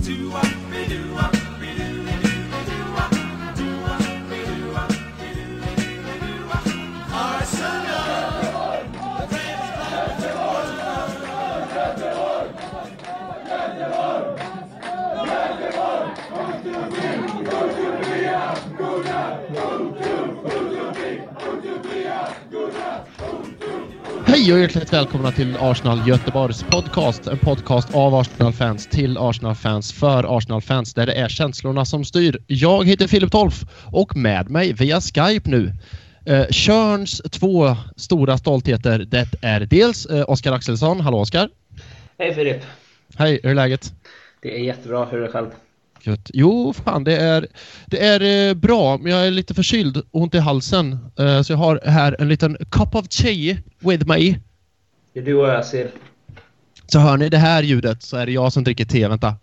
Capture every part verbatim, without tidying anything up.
Hej och hjärtligt välkomna till Arsenal Göteborgs podcast. En podcast av Arsenal-fans till Arsenal-fans för Arsenal-fans där det är känslorna som styr. Jag heter Filip Tolf och med mig via Skype nu eh, Tjörns två stora stoltheter. Det är dels eh, Oskar Axelsson. Hallå Oskar. Hej Filip. Hej, hur är läget? Det är jättebra, hur är det själv? Gött. Jo, fan, det är, det är eh, bra, men jag är lite förkyld och ont i halsen. Eh, så jag har här en liten cup of tea with me. Det är du och jag ser. Så hör ni det här ljudet så är det jag som dricker te, vänta.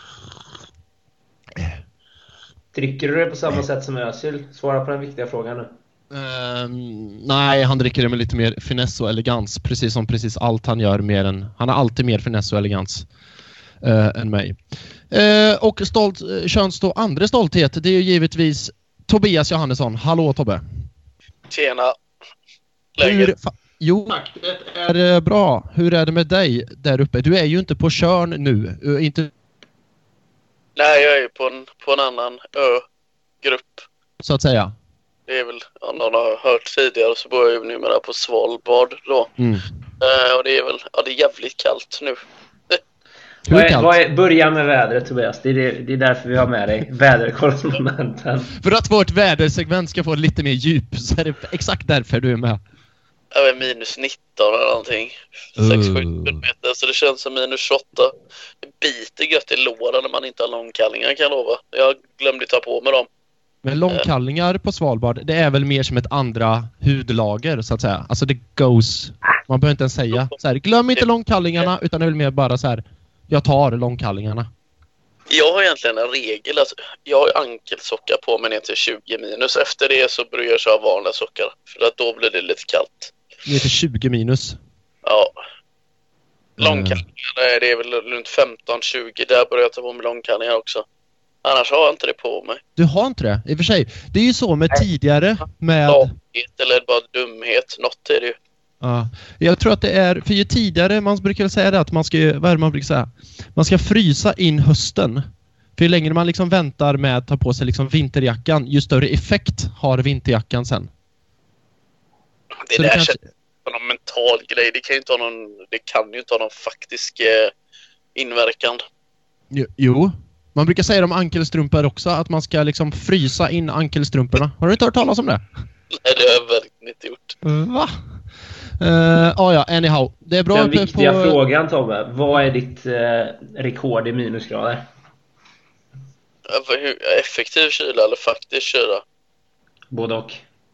Dricker du det på samma sätt som Özil? Svara på den viktiga frågan nu. Um, nej, han dricker det med lite mer finess och elegans. Precis som precis allt han gör mer än... Han har alltid mer finess och elegans uh, än mig. Uh, och stolt, uh, köns då andra stolthet, det är ju givetvis Tobias Johannesson. Hallå Tobbe. Tjena. Läget? Hur, fa- jo, tack. Det är uh, bra. Hur är det med dig där uppe? Du är ju inte på Tjörn nu. Uh, inte... Nej, jag är ju på en, på en annan ö-grupp. Så att säga. Det är väl, om någon har hört tidigare så bor jag ju numera på Svalbard då. Mm. Uh, och det är väl, ja det är jävligt kallt nu. Hur Vad är, kallt? vad är, börja med vädret Tobias, det är, det, det är därför vi har med dig väderkorrespondenten. För att vårt vädersegment ska få lite mer djup så är det exakt därför du är med. Jag är minus nitton eller någonting. sex sju Uh. meter, så det känns som minus tjugoåtta. Det biter gött i låren när man inte har långkallingar, kan jag lova. Jag glömde ta på mig dem. Men långkallingar på Svalbard, det är väl mer som ett andra hudlager så att säga. Alltså det goes. Man behöver inte ens säga så här, glöm inte långkallingarna, utan det är väl mer bara så här, jag tar långkallingarna. Jag har egentligen en regel att jag har ankelsockar på mig ner till tjugo minus. Efter det så börjar jag köra vanliga sockar. För att då blir det lite kallt. Ner till tjugo minus. Ja. Långkallingar, nej, det är väl runt femton tjugo. Där börjar jag ta på mig långkallingar också. Annars har jag inte det på mig. Du har inte det, i och för sig. Det är ju så med tidigare med... Lathet eller bara dumhet. Något är det ju. Ja, jag tror att det är, för ju tidigare man brukar säga det att man ska, vad är det man brukar säga? Man ska frysa in hösten. För ju längre man liksom väntar med att ta på sig liksom vinterjackan, ju större effekt har vinterjackan sen. Det Så där det kanske... känns som någon mental grej. Det kan ju inte ha någon, det kan ju inte ha någon faktisk eh, inverkan. Jo, jo, man brukar säga om ankelstrumpor också att man ska liksom frysa in ankelstrumporna. Har du inte hört talas om det? Nej, det har jag verkligen inte gjort. Va? Uh, ah, ja, anyhow. Det är bra. Den viktiga på... frågan Tobbe, vad är ditt eh, rekord i minusgrader? Hur, effektiv kyla eller faktisk kyla? Både och.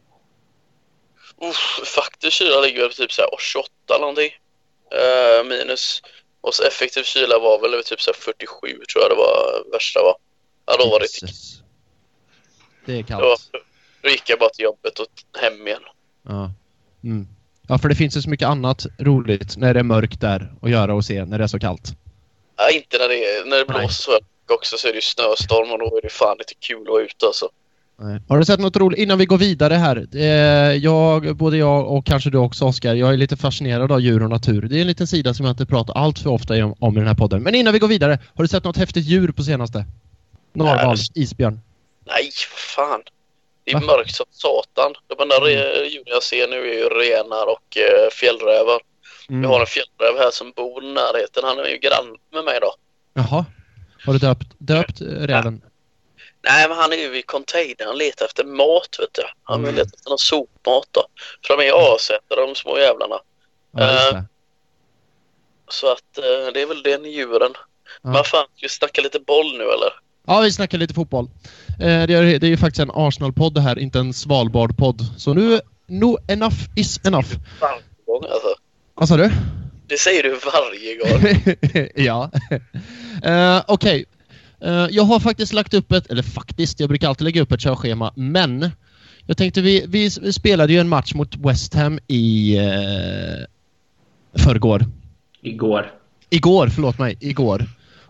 Uff, faktisk kyla ligger väl typ så här tjugoåtta eller någonting. Uh, minus. Och så effektiv kyla var väl typ så här fyrtiosju, tror jag det var värsta var. Ja, då var det inte. Det är kallt. Då, då gick jag bara till jobbet och hem igen. Ja. Mm. Ja, för det finns ju så mycket annat roligt när det är mörkt där att göra och se när det är så kallt. Ja, inte när det, är, när det blåser så också, så är det ju snöstorm och då är det fan lite kul att vara ute alltså. Nej. Har du sett något roligt innan vi går vidare här? Eh, jag, både jag och kanske du också Oskar, jag är lite fascinerad av djur och natur. Det är en liten sida som jag inte pratar allt för ofta om, om i den här podden. Men innan vi går vidare, har du sett något häftigt djur på senaste? Narval, isbjörn. Nej, fan. Det är mörkt som satan. De enda mm. djur jag ser nu är ju renar och eh, fjällrävar. Mm. Jag har en fjällräv här som bor i närheten. Han är ju grann med mig då. Jaha. Har du döpt, döpt räven? Ja. Nej, men han är ju i containern. Han letar efter mat, vet du. Han vill mm. leta efter någon sopmat då. För de är asätare, de små jävlarna. Ja, uh, så att uh, det är väl den djuren. Ja. Men fan, ska vi snacka lite boll nu eller? Ja, vi snackar lite fotboll. Eh, det, är, det är ju faktiskt en Arsenal-podd det här, inte en Svalbard-podd. Så nu, no, enough is enough. Varje gång alltså. Vad sa du? Det säger du varje gång. Ja. uh, Okej. Okay. Uh, jag har faktiskt lagt upp ett, eller faktiskt, jag brukar alltid lägga upp ett körschema, men jag tänkte vi, vi spelade ju en match mot West Ham i uh, förrgår. Igår. Igår, förlåt mig, igår.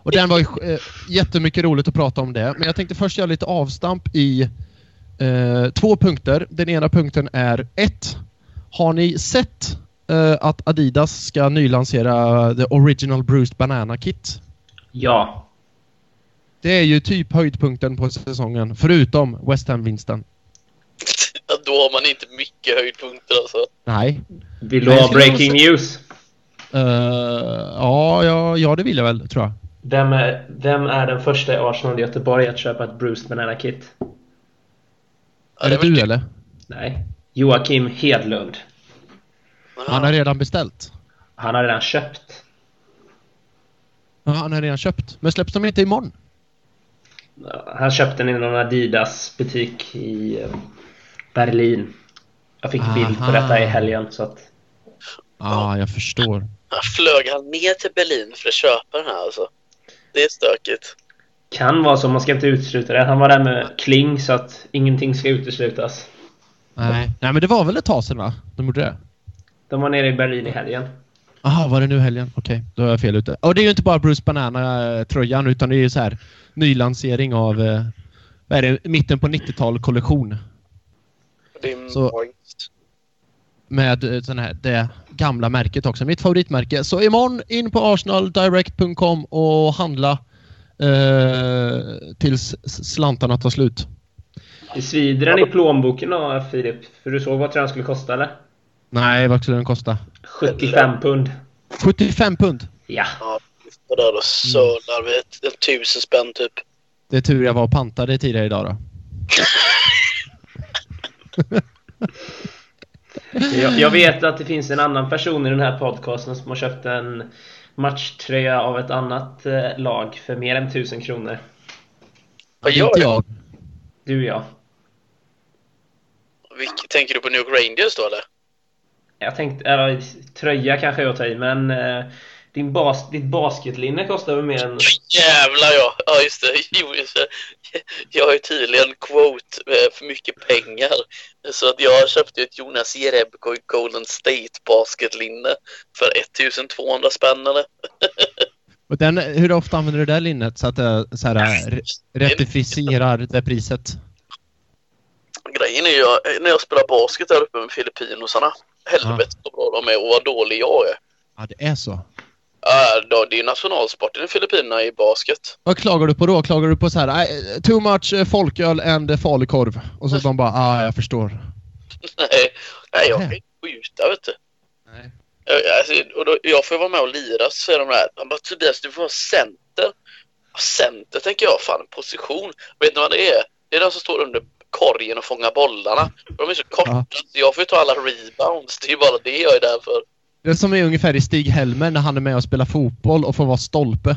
Och den var ju eh, jättemycket roligt att prata om det. Men jag tänkte först göra lite avstamp i eh, två punkter. Den ena punkten är ett. Har ni sett eh, att Adidas ska nylansera The Original Bruised Banana Kit? Ja. Det är ju typ höjdpunkten på säsongen, förutom West Ham-vinsten. Då har man inte mycket höjdpunkter alltså. Nej. Vill du ha breaking news? Uh, ja, ja, ja, det vill jag väl, tror jag. Vem är, vem är den första i Arsenal Göteborg att köpa ett Bruised Banana Kit? Är det du eller? Nej. Joakim Hedlund. Han har redan beställt. Han har redan köpt. Ja, han har redan köpt. Men släpps de inte imorgon? Han köpte den i någon Adidas butik i Berlin. Jag fick bild på detta i helgen så att... Ja, ah, jag förstår. Flög han ner till Berlin för att köpa den här alltså? Det är stökigt. Kan vara så, man ska inte utesluta det. Han var där med Kling så att ingenting ska uteslutas. Nej, Nej men det var väl ett tag sedan va? De gjorde det. De var nere i Berlin i helgen. Jaha, var det nu helgen? Okej, okay, då är jag fel ute. Och det är ju inte bara Bruce Banana-tröjan utan det är ju så här nylansering av eh, vad är det, mitten på nittiotal-kollektion. Det är så, med sån här, det gamla märket också. Mitt favoritmärke. Så imorgon in på arsenal direct punkt com och handla eh, tills slantarna tar slut. Det svider den i plånboken då, Filip? För du såg vad den skulle kosta, eller? Nej, vad skulle den kosta? sjuttiofem pund. sjuttiofem pund? Ja. Ja, och där och sölar vi ett, ett tusen spänn typ. Det är tur jag var och pantade tidigare idag då. jag, jag vet att det finns en annan person i den här podcasten som har köpt en matchtröja av ett annat eh, lag för mer än tusen kronor. Vad gör inte jag? Du, ja. Vilk, tänker du på New York Rangers då, eller? Jag tänkte, eller tröja kanske jag tar i, men eh, din bas, ditt basketlinne kostar väl mer än... Jävlar ja, ja just det. Jo, just det. Jag har ju tydligen quote för mycket pengar. Så att jag köpte ett Jonas Jerebko i Golden State basketlinne för ettusentvåhundra spännare. Och den, hur ofta använder du det där linnet så att det så här, rectifierar det priset? Grejen är ju, när jag spelar basket där uppe med Filippinosarna, helvete så bra de är och vad dålig jag är. Ja, det är så. Ja, då, det är ju nationalsporten i Filippinerna i basket. Vad klagar du på då? Klagar du på så här too much folköl and falukorv? Och så de bara, ah, jag förstår. nej, nej, jag kan inte skjuta, vet du. Nej. Jag, alltså, och då, jag får vara med och lira, så säger de där, han bara, Tobias, du får vara center. Ja, center tänker jag, fan, position. Vet ni vad det är? Det är den som står under korgen och fångar bollarna. De är så korta, ja. Så jag får ju ta alla rebounds. Det är ju bara det jag är där för. Det som är ungefär i Stig Helmer när han är med och spelar fotboll och får vara stolpe.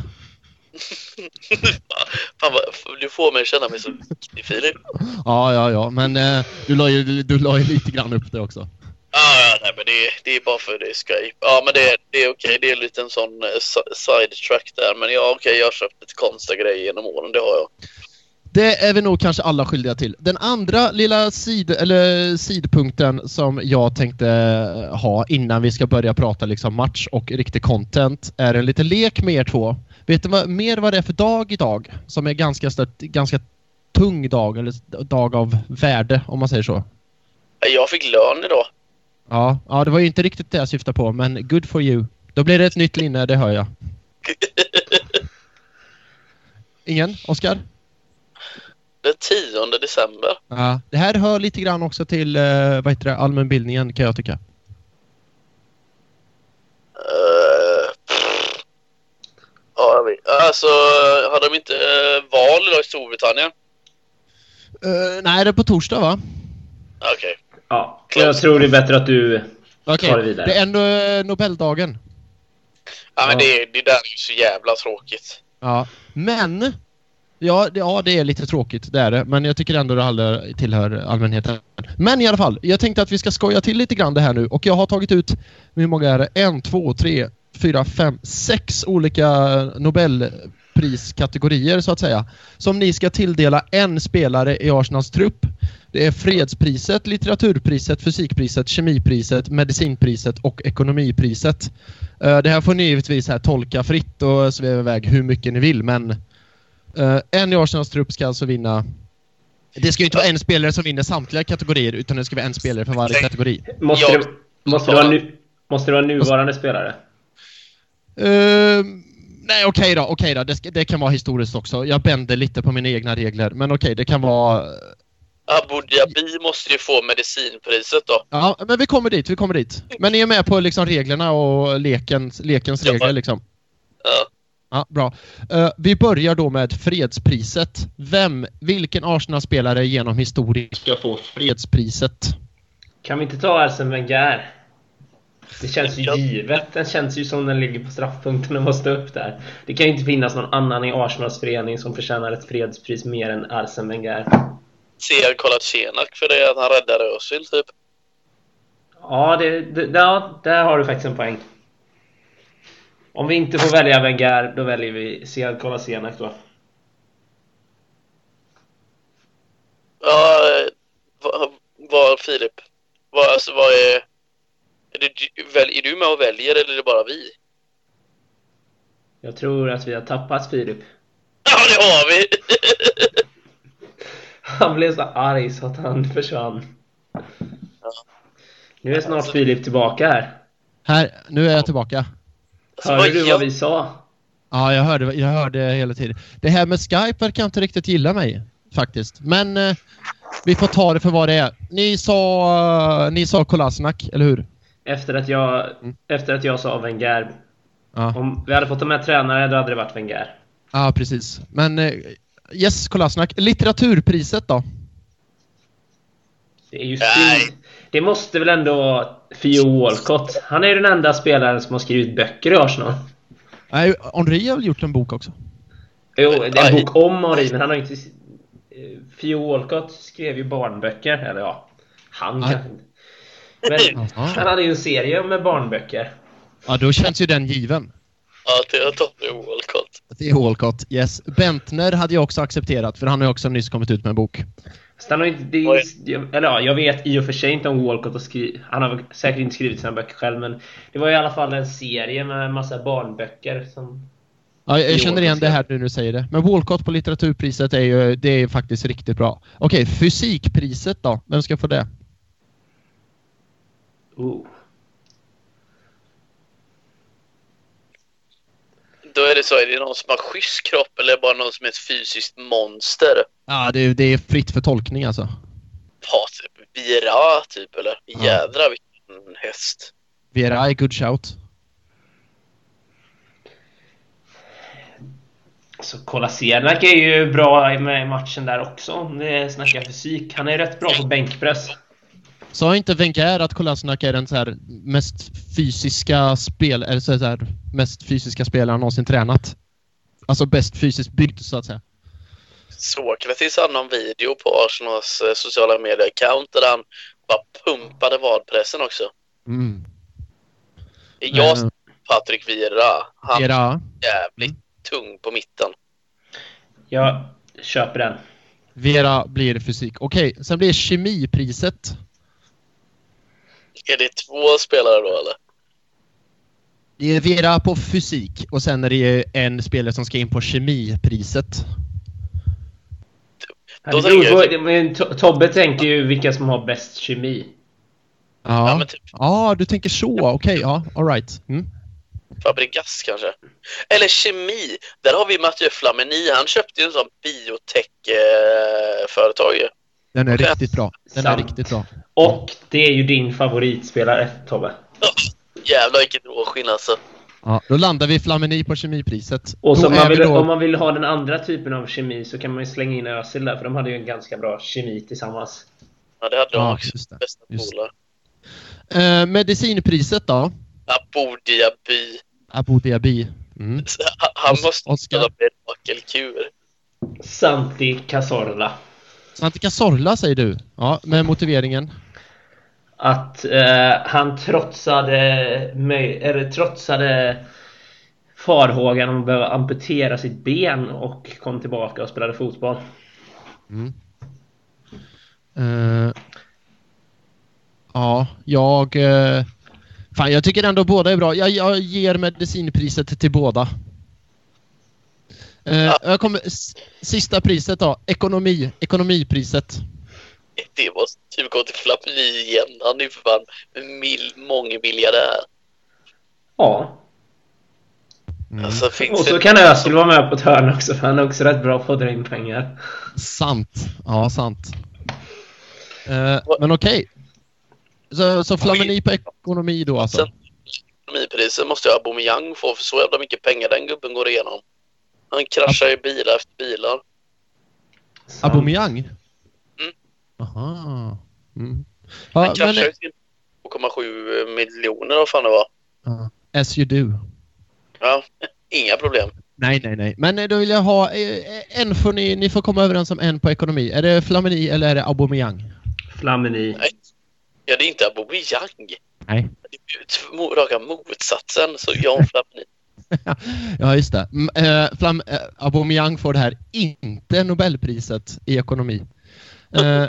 Fan, du får mig känna mig så viktig, Filip. Ja, ja, ja. Men eh, du la ju, du la ju lite grann upp det också. Ja, ja, nej, men det, det är bara för det är Skype. Ja, men det, det är okej. Det är lite en sån uh, sidetrack där. Men ja, okej, jag har köpt ett konstiga grejer genom åren. Det har jag. Det är vi nog kanske alla skyldiga till. Den andra lilla sid, eller sidpunkten som jag tänkte ha innan vi ska börja prata liksom match och riktig content är en liten lek med er två. Vet du vad, mer vad det är för dag idag? Som är ganska stört, ganska tung dag, eller dag av värde om man säger så. Jag fick lön idag. Ja, ja, det var ju inte riktigt det jag syftade på, men good for you. Då blir det ett nytt linne, det hör jag. Ingen? Oskar? Det är tionde december. Ja, det här hör lite grann också till eh, vad heter det, allmänbildningen kan jag tycka. Uh, ja, jag vet. Alltså, hade de inte uh, val idag i Storbritannien? Uh, nej, det är på torsdag va? Okej. Okay. Ja, jag tror det är bättre att du okay. tar det vidare. Det är ändå uh, Nobeldagen. Ja, men ja. Det, det där är ju så jävla tråkigt. Ja, men... Ja det, ja, det är lite tråkigt, det är det. Men jag tycker ändå det aldrig tillhör allmänheten. Men i alla fall, jag tänkte att vi ska skoja till lite grann det här nu. Och jag har tagit ut, hur många är det? En, två, tre, fyra, fem, sex olika Nobelpriskategorier så att säga. Som ni ska tilldela en spelare i Arsenals trupp. Det är fredspriset, litteraturpriset, fysikpriset, kemipriset, medicinpriset och ekonomipriset. Uh, det här får ni givetvis här tolka fritt och sväva iväg hur mycket ni vill, men uh, en i Arsenals trupp ska alltså vinna. Det ska ju inte vara en spelare som vinner samtliga kategorier, utan det ska vara en spelare för varje kategori. Måste det, måste det, vara, nu, måste det vara nuvarande spelare? Uh, nej, okej okay då, okej okay då. Det, ska, det kan vara historiskt också. Jag bänder lite på mina egna regler, men okej, okay, det kan vara... Abu Dhabi måste ju få medicinpriset då. Ja, men vi kommer dit, vi kommer dit. Men ni är med på liksom reglerna och lekens, lekens ja, regler liksom. Ja. Ja, bra. Uh, vi börjar då med fredspriset. Vem, vilken Arsenal-spelare genom historien ska få fredspriset? Kan vi inte ta Arsene Wenger? Det känns ju givet. Den känns ju som den ligger på straffpunkten och måste upp där. Det kan ju inte finnas någon annan i Arsenals förening som förtjänar ett fredspris mer än Arsene Wenger. Ser Kolasinac för det att han räddade Özil typ. Ja, det, det, ja, där har du faktiskt en poäng. Om vi inte får välja Wenger, då väljer vi Sead Kolasinac då. Ja, vad, vad Filip? Vad, alltså, vad är... Är, det, väl, är du med och väljer eller är det bara vi? Jag tror att vi har tappat Filip. Ja, det har vi! Han blev så arg så att han försvann. Ja. Nu är snart Filip tillbaka här. Här, nu är jag tillbaka. Hörde du vad vi sa? Ja, jag hörde, jag hörde hela tiden. Det här med Skype verkar inte riktigt gilla mig, faktiskt. Men eh, vi får ta det för vad det är. Ni sa, ni sa Kolasinac, eller hur? Efter att jag, mm. efter att jag sa Wenger. Ja. Om vi hade fått de här tränare, då hade det varit Wenger. Ja, precis. Men eh, yes, Kolasinac. Litteraturpriset då? Det är ju synd. Det måste väl ändå vara Theo Walcott. Han är ju den enda spelaren som har skrivit böcker i Arsenal. Nej, Henri har väl gjort en bok också? Jo, det är en bok om Henri, men han har inte... Theo Walcott skrev ju barnböcker. Eller ja, han Aj. kanske inte. Men han hade ju en serie med barnböcker. Ja, då känns ju den given. Ja, det har tagit Theo Walcott. Det är Walcott, yes. Bentner hade jag också accepterat, för han har ju också nyss kommit ut med en bok. Han har inte, det är, eller ja, jag vet i och för sig inte om Walcott och skri, han har säkert inte skrivit sina böcker själv, men det var i alla fall en serie med en massa barnböcker som... Ja, jag känner igen det här nu när du säger det. Men Walcott på litteraturpriset är ju, det är faktiskt riktigt bra. Okej, fysikpriset då? Vem ska få det? Oh. Då är det så, är det någon som har schysst kropp eller bara någon som är ett fysiskt monster? Ja, det, det är fritt för tolkning alltså. Ja, typ Vira typ, eller? Ja. Jädra vilken häst. Vira är good shout. Så Kolasinac är ju bra med matchen där också. Om det snackar fysik. Han är rätt bra på bänkpress. Sa inte Wenger att Kolasinac är den så här mest fysiska spel eller så här mest fysiska spelaren någonsin tränat? Alltså bäst fysiskt byggd så att säga. Sokratis hade någon video på Arsenals eh, sociala medier-account där han bara pumpade vadpressen också. Mm. Jag uh, Patrik Vieira. Han Vieira. är jävligt mm. tung på mitten. Jag köper den. Vieira blir fysik. Okej, sen blir kemipriset. Är det två spelare då eller? Det är Vieira på fysik och sen är det en spelare som ska in på kemipriset. Då tänker jag... Men Tobbe tänker ju vilka som har bäst kemi. Ja, ja, men typ. Ja, du tänker så. Okej, okay, ja, all right. Mm. Fabregas kanske. Eller kemi. Där har vi Mathieu Flamini. Han köpte ju en sån biotech-företag. Den är riktigt bra. Den Sant. är riktigt bra. Och det är ju din favoritspelare, Tobbe. Oh, jävlar vilket råskinn alltså. Ja, då landar vi Flamini på kemipriset. Och så man vill, då... om man vill ha den andra typen av kemi så kan man ju slänga in Özil där. För de hade ju en ganska bra kemi tillsammans. Ja, det hade de ja, också. Just det. Bästa polare. Uh, medicinpriset då? Abu Dhabi. Abu Dhabi. Mm. Han Os- måste Oscar. Spela mirakelkur. Santi Cazorla. Santi Cazorla säger du? Ja, med motiveringen? Att eh, han trotsade möj- eller trotsade farhågan om att behöva amputera sitt ben och kom tillbaka och spelade fotboll. Mm. Uh, ja, jag... Uh, fan, jag tycker ändå båda är bra. Jag, jag ger medicinpriset till båda. Uh, ja. Jag kommer... S- sista priset då. Ekonomi. Ekonomipriset. Det måste typ gå till Flamini igen. Han är ju för fan mil, mångmiljardär. Ja. Mm. Alltså, och så det... kan Özil vara med på ett hörn också, för han är också rätt bra på att dra in pengar. Sant. Ja, sant. Uh, men okej. Okay. Så, så Flamini på ekonomi då alltså? Sen, ekonomipriset måste jag Aubameyang få, för så jävla mycket pengar den gubben går igenom. Han kraschar ju bilar efter bilar. Aubameyang? Mm. Aha. Mm. Ja, han kraschar ju men... till två komma sju miljoner, vad fan det var. Uh, as you do. Ja, inga problem. Nej, nej, nej. Men då vill jag ha en får ni, ni får komma överens om en på ekonomi. Är det Flamini eller är det Aubameyang? Flamini. Nej. Ja, det är inte Aubameyang. Nej. Det är ju raka motsatsen, så jag Flamini. Ja, just det. Uh, Flam, uh, Aubameyang får det här inte Nobelpriset i ekonomi. Uh,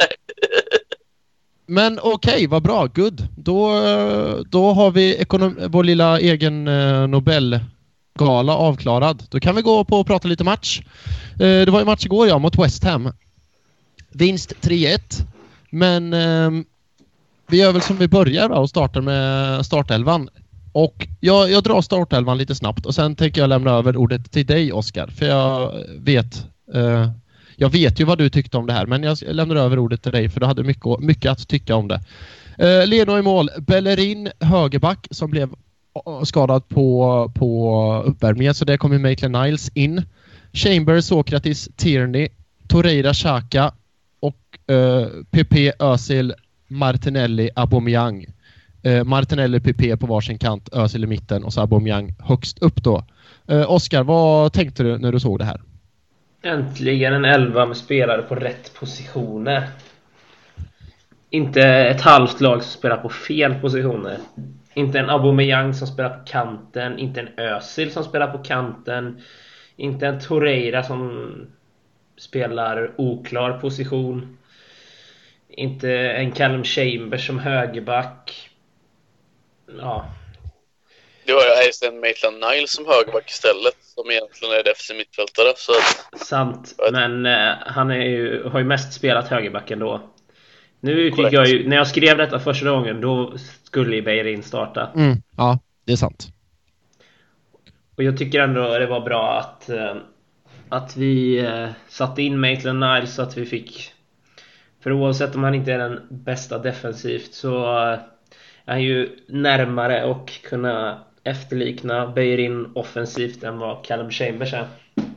men okej, okay, vad bra. Good. Då, då har vi ekonom- vår lilla egen uh, Nobelgala avklarad. Då kan vi gå på och prata lite match. Uh, det var ju match igår, ja, mot West Ham. Vinst tre ett. Men uh, vi gör väl som vi börjar då, och startar med startelvan. Och jag, jag drar startelvan lite snabbt och sen tänker jag lämna över ordet till dig, Oskar. För jag vet uh, jag vet ju vad du tyckte om det här, men jag lämnar över ordet till dig för du hade mycket, mycket att tycka om det. Uh, Leno i mål, Bellerin högerback som blev skadad på, på uppvärmningen, så det kommer Maitland-Niles in. Chambers, Sokratis, Tierney, Torreira, Xhaka och uh, P P, Özil, Martinelli, Aubameyang. Uh, Martinelli, P P på varsin kant, Özil i mitten och så Aubameyang högst upp då. Uh, Oskar, vad tänkte du när du såg det här? Äntligen en elva med spelare på rätt positioner. Inte ett halvt lag som spelar på fel positioner. Inte en Aubameyang som spelar på kanten. Inte en Özil som spelar på kanten. Inte en Torreira som spelar oklar position. Inte en Callum Chambers som högerback. Ja. Det var ju Aysen Maitland-Niles som högerback istället, som egentligen är defensiv mittfältare. Så... Sant, men eh, han är ju, har ju mest spelat högerbacken då. Nu tycker jag ju, när jag skrev detta första gången, då skulle ju Bellerin starta. Mm, ja, det är sant. Och jag tycker ändå det var bra att, eh, att vi eh, satte in Maitland-Niles så att vi fick... För oavsett om han inte är den bästa defensivt så eh, är han ju närmare och kunna efterlikna Bellerin offensivt än vad Callum Chambers är.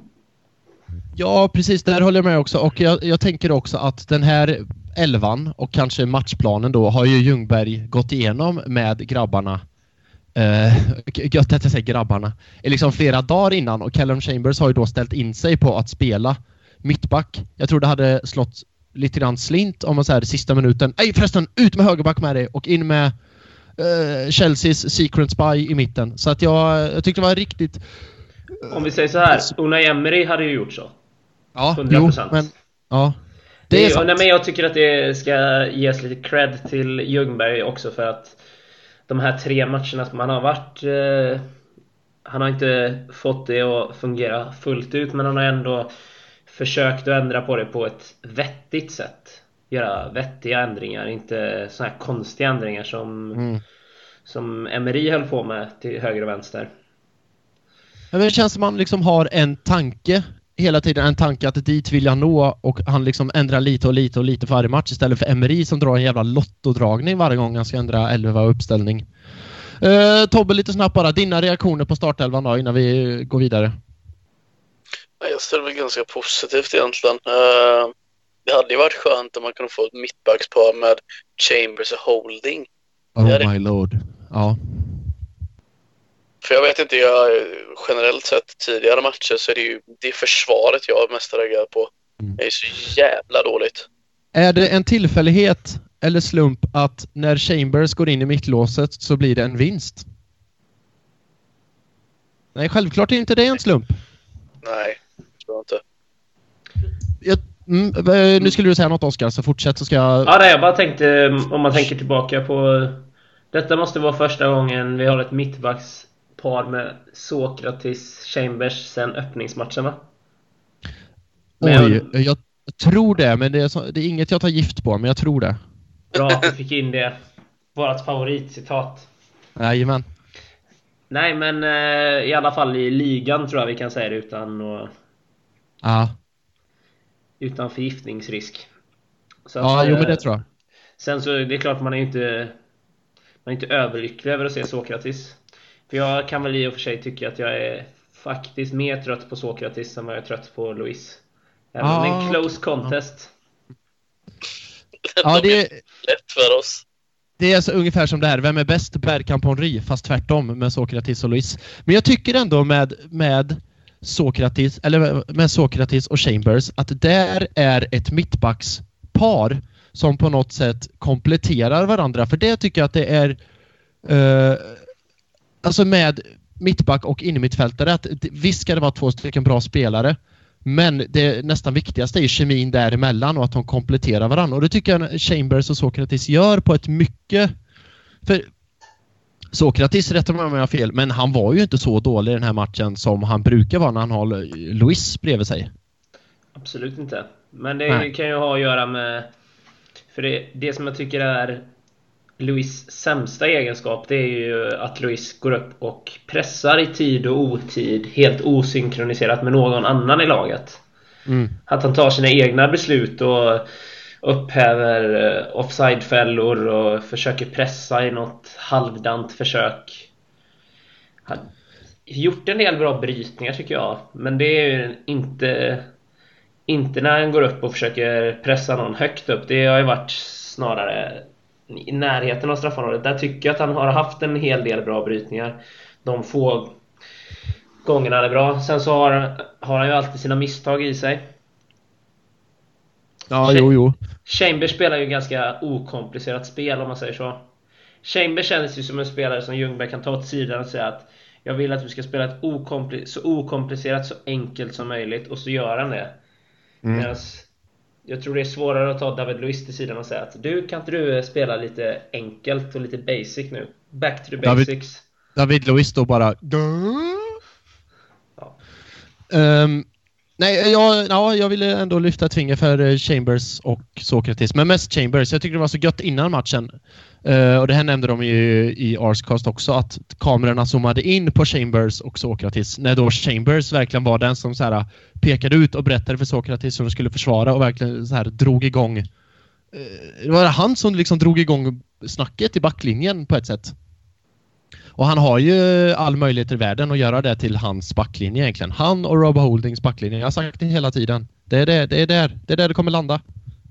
Ja, precis. Där håller jag med också. Och jag, jag tänker också att den här elvan och kanske matchplanen då har ju Ljungberg gått igenom med grabbarna. Eh, gött att jag säger grabbarna. Liksom flera dagar innan, och Callum Chambers har ju då ställt in sig på att spela mittback. Jag tror det hade slått lite grann slint om man säger sista minuten. Nej, förresten, ut med högerback med dig och in med uh, Chelseas Secret Spy i mitten. Så att jag, jag tyckte det var riktigt... Uh, om vi säger så här, Unai Emery hade ju gjort så. Ja, hundra procent. Jo, men, ja, det, det är sant. Nej, men jag tycker att det ska ges lite cred till Ljungberg också, för att de här tre matcherna som han har varit... Uh, han har inte fått det att fungera fullt ut, men han har ändå försökt att ändra på det på ett vettigt sätt. Göra vettiga ändringar, inte såna här konstiga ändringar som, mm. som Emery höll på med till höger och vänster. Men det känns som man liksom har en tanke hela tiden, en tanke att dit vill jag nå, och han liksom ändrar lite och lite och lite för varje match istället för Emery som drar en jävla lottodragning varje gång han ska ändra elva uppställning. Uh, Tobbe, lite snabbt bara, dina reaktioner på startelvan då innan vi går vidare. Jag ställer mig ganska positivt egentligen. Uh, det hade ju varit skönt om man kunde få ett mittbackspar med Chambers och Holding. Oh my lord. Ja. För jag vet inte, jag, generellt sett tidigare matcher så är det ju det försvaret jag har mest reagerat på. Mm. Det är så jävla dåligt. Är det en tillfällighet eller slump att när Chambers går in i mittlåset så blir det en vinst? Nej, självklart är inte det en slump. Nej, jag tror inte. Jag, Mm, nu skulle du säga något, Oskar, så fortsätt så ska jag... Ja, nej, jag bara tänkte, om man tänker tillbaka på... Detta måste vara första gången vi har ett mittbackspar med Sokratis Chambers sen öppningsmatchen, va? Men Oj, jag... jag tror det, men det är, så, det är inget jag tar gift på, men jag tror det. Bra att du fick in det. Vårat favoritcitat. Jajamän. Nej, men eh, i alla fall i ligan tror jag vi kan säga det utan och, ja. utan förgiftningsrisk. Så ja, att, jo men det tror jag. Sen så det är klart man är inte man är inte överlycklig över att se Sokratis. För jag kan väl i och för sig tycka att jag är faktiskt mer trött på Sokratis än vad jag är trött på Luis. Även ah, en close contest. Ja, det är lätt för oss. Det är så ungefär som det här. Vem är bäst? Bergkamp Henry, fast tvärtom med Sokratis och Luis. Men jag tycker ändå med, med Sokratis eller med Sokratis och Chambers att där är ett mittbackspar som på något sätt kompletterar varandra. För det tycker jag att det är eh, alltså med mittback och innermittfältare att visst ska det vara två stycken bra spelare. Men det nästan viktigaste är kemin däremellan och att de kompletterar varandra. Och det tycker jag Chambers och Sokratis gör på ett mycket... För Sokratis, rättar mig om jag har fel, men han var ju inte så dålig i den här matchen som han brukar vara när han har Luis bredvid sig. Absolut inte. Men det Nej. kan ju ha att göra med... För det, det som jag tycker är Luis sämsta egenskap, det är ju att Luis går upp och pressar i tid och otid helt osynkroniserat med någon annan i laget. Mm. Att han tar sina egna beslut och upphäver offside-fällor och försöker pressa i något halvdant försök. Han har gjort en del bra brytningar tycker jag, men det är ju inte inte när han går upp och försöker pressa någon högt upp. Det har ju varit snarare i närheten av straffområdet. Där tycker jag att han har haft en hel del bra brytningar. De få gångerna är bra. Sen så har, har han ju alltid sina misstag i sig. Ja, Ch- jo, jo. Chambers spelar ju ganska okomplicerat spel om man säger så. Chambers känns ju som en spelare som Ljungberg kan ta åt sidan och säga att jag vill att vi ska spela ett okompli- så okomplicerat, så enkelt som möjligt. Och så gör han det. Mm. Medan jag tror det är svårare att ta David Luiz till sidan och säga att du, kan inte du spela lite enkelt och lite basic nu? Back to the David, basics. David Luiz då bara... Ja. Um, nej, jag, ja, jag ville ändå lyfta ett finger för Chambers och Sokratis. Men mest Chambers. Jag tycker det var så gött innan matchen. Uh, och det här nämnde de ju i Arscast också, att kamerorna zoomade in på Chambers och Sokratis. När då Chambers verkligen var den som så här pekade ut och berättade för Sokratis som de skulle försvara och verkligen så här drog igång. Uh, det var han som liksom drog igång snacket i backlinjen på ett sätt. Och han har ju all möjlighet i världen att göra det till hans backlinje egentligen. Han och Rob Holdings backlinje. Jag har sagt det hela tiden. Det är, det, det är, där, det är där det kommer landa.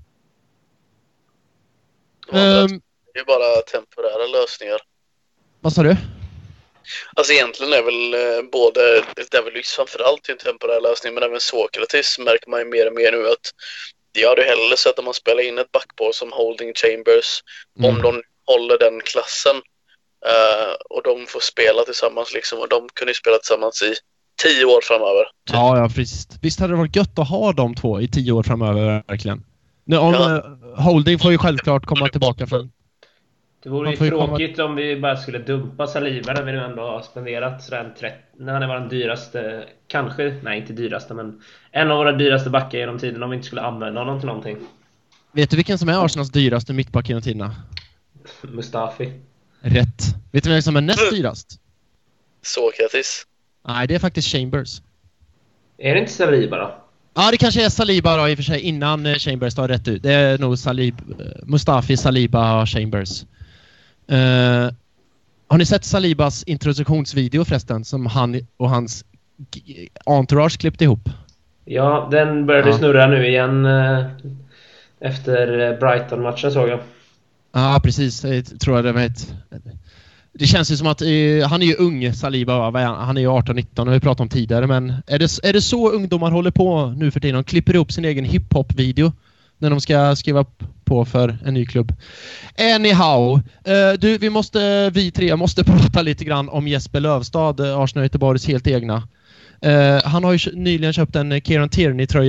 Ja, um, det är bara temporära lösningar. Vad sa du? Alltså egentligen är väl eh, både David Luiz framförallt en temporär lösning, men även Sokratis märker man ju mer och mer nu att jag hade hellre sett att man spelar in ett backpar som Holding Chambers mm. om de håller den klassen. Uh, och de får spela tillsammans liksom, och de kunde ju spela tillsammans i tio år framöver. Typ. Ja, ja, precis. Visst hade det varit gött att ha de två i tio år framöver, verkligen. Nu, om ja. uh, Holding får ju självklart komma tillbaka från... Det vore ju tråkigt komma... om vi bara skulle dumpa Saliba när vi nu ändå har spenderat sådär trettio, när han är den dyraste, kanske, nej inte dyraste, men en av våra dyraste backar genom tiden, om vi inte skulle använda honom till någonting. Vet du vilken som är Arsenals dyraste mittback genom tiderna? Mustafi. Rätt. Vet du vem som är näst dyrast? Sokratis. Nej, det är faktiskt Chambers. Är det inte Saliba då? Ja, det kanske är Saliba då i och för sig, innan Chambers tar rätt ut. Det är nog Salib, Mustafi, Saliba, Chambers. Uh, har ni sett Salibas introduktionsvideo förresten, som han och hans entourage klippte ihop? Ja, den började ja. snurra nu igen uh, efter Brighton-matchen, såg jag. Ja, precis. Jag tror jag det var ett... Det känns ju som att eh, han är ju ung, Saliba. Han är ju arton nitton, och vi pratat om tidigare. Men är det, är det så ungdomar håller på nu för tiden? De klipper ihop sin egen hiphop-video när de ska skriva på för en ny klubb. Anyhow, eh, du, vi måste, vi tre måste prata lite grann om Jesper Lövstad, Arsenal Göteborgs helt egna. Eh, han har ju nyligen köpt en Kieran Tierney-tröja.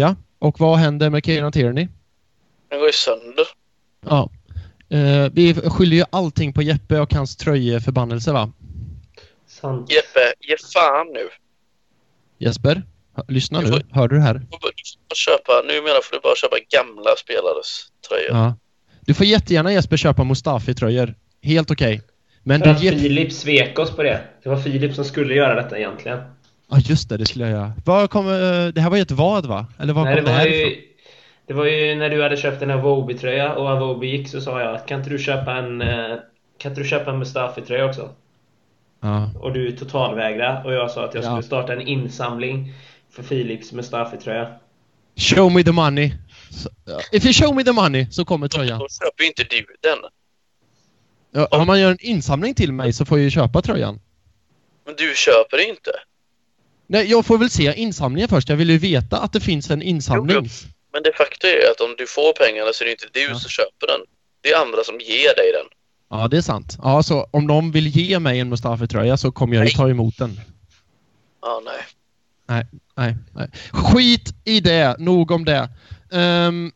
Och vad händer med Kieran Tierney? Den går ju sönder. Ja. Uh, vi skyller ju allting på Jeppe och hans tröjeförbannelse, va? Sant. Jeppe, ge fan nu. Jesper, lyssna Du nu. får- Hör du det här? Du får bara köpa, numera får du bara köpa gamla spelares tröjor. Ja. Du får jättegärna, Jesper, köpa Mustafi-tröjor. Helt okej. Men För du att ger... Filip svek oss på det. Det var Filip som skulle göra detta egentligen. Ja, just det, det skulle jag göra. Vad kommer... Det här var ju ett vad, va? Eller vad Nej, kom det det, var här ifrån? ju... Det var ju när du hade köpt en Avobi-tröja och Avobi gick, så sa jag, kan inte du köpa en eh, kan inte du köpa en Mustafi-tröja också? Ja. Och du totalvägrade, och jag sa att jag Ja. skulle starta en insamling för Philips Mustafi-tröja. Show me the money. Så, ja. If you show me the money så kommer tröjan. Då köper ju inte du den. Ja, om man gör en insamling till mig så får jag ju köpa tröjan. Men du köper det inte. Nej, jag får väl se insamlingen först. Jag vill ju veta att det finns en insamling. Jo, jo. Men det faktum är att om du får pengarna så är det inte du Ja. som köper den. Det är andra som ger dig den. Ja, det är sant. Ja, så om de vill ge mig en Mustafi-tröja så kommer jag ju Nej. ta emot den. Ja, nej. Nej, nej, nej. Skit i det. Nog om det. Ehm,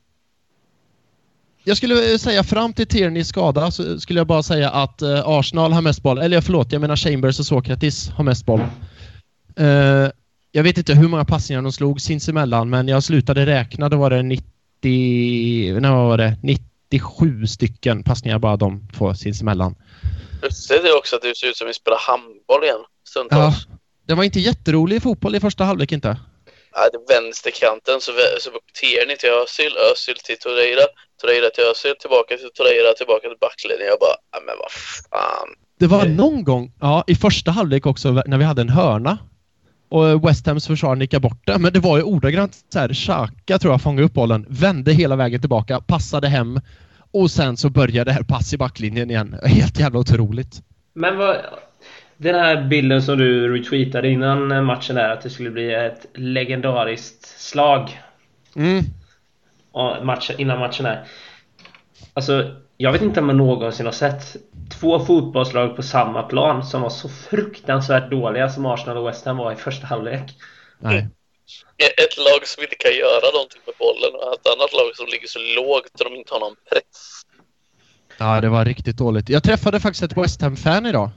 jag skulle säga fram till Tierneys skada så skulle jag bara säga att eh, Arsenal har mest boll. Eller förlåt, jag menar Chambers och Sokratis har mest boll. Eh, jag vet inte hur många passningar de slog sinsemellan, men jag slutade räkna. Då var det nittio... Nej, vad var det? nittiosju stycken passningar bara de två sinsemellan. Lustigt är också att det ser ut som att vi spelar handboll igen. Ja, Stundtals. det var inte jätterolig fotboll i första halvlek inte. Ja, det är vänsterkanten så, så Tierney till Özil, Özil till Torreira, Torreira till Özil, tillbaka till Torreira, tillbaka till backlinjen. Jag bara, ja, men vad fan. Det var någon gång, ja, i första halvlek också när vi hade en hörna och West Hams försvar nickade bort det, men det var ju ordagrant så här, Xhaka tror jag fångade upp bollen, vände hela vägen tillbaka, passade hem och sen så började det här pass i backlinjen igen. Helt jävla otroligt. Men vad... Den här bilden som du retweetade innan matchen där, att det skulle bli ett legendariskt slag Mm. och match, innan matchen här. Alltså, jag vet inte om man någonsin har sett två fotbollslag på samma plan som var så fruktansvärt dåliga som Arsenal och West Ham var i första halvlek. Nej. Ett lag som inte kan göra någonting med bollen och ett annat lag som ligger så lågt att de inte har någon press. Ja, det var riktigt dåligt. Jag träffade faktiskt ett West Ham-fan idag.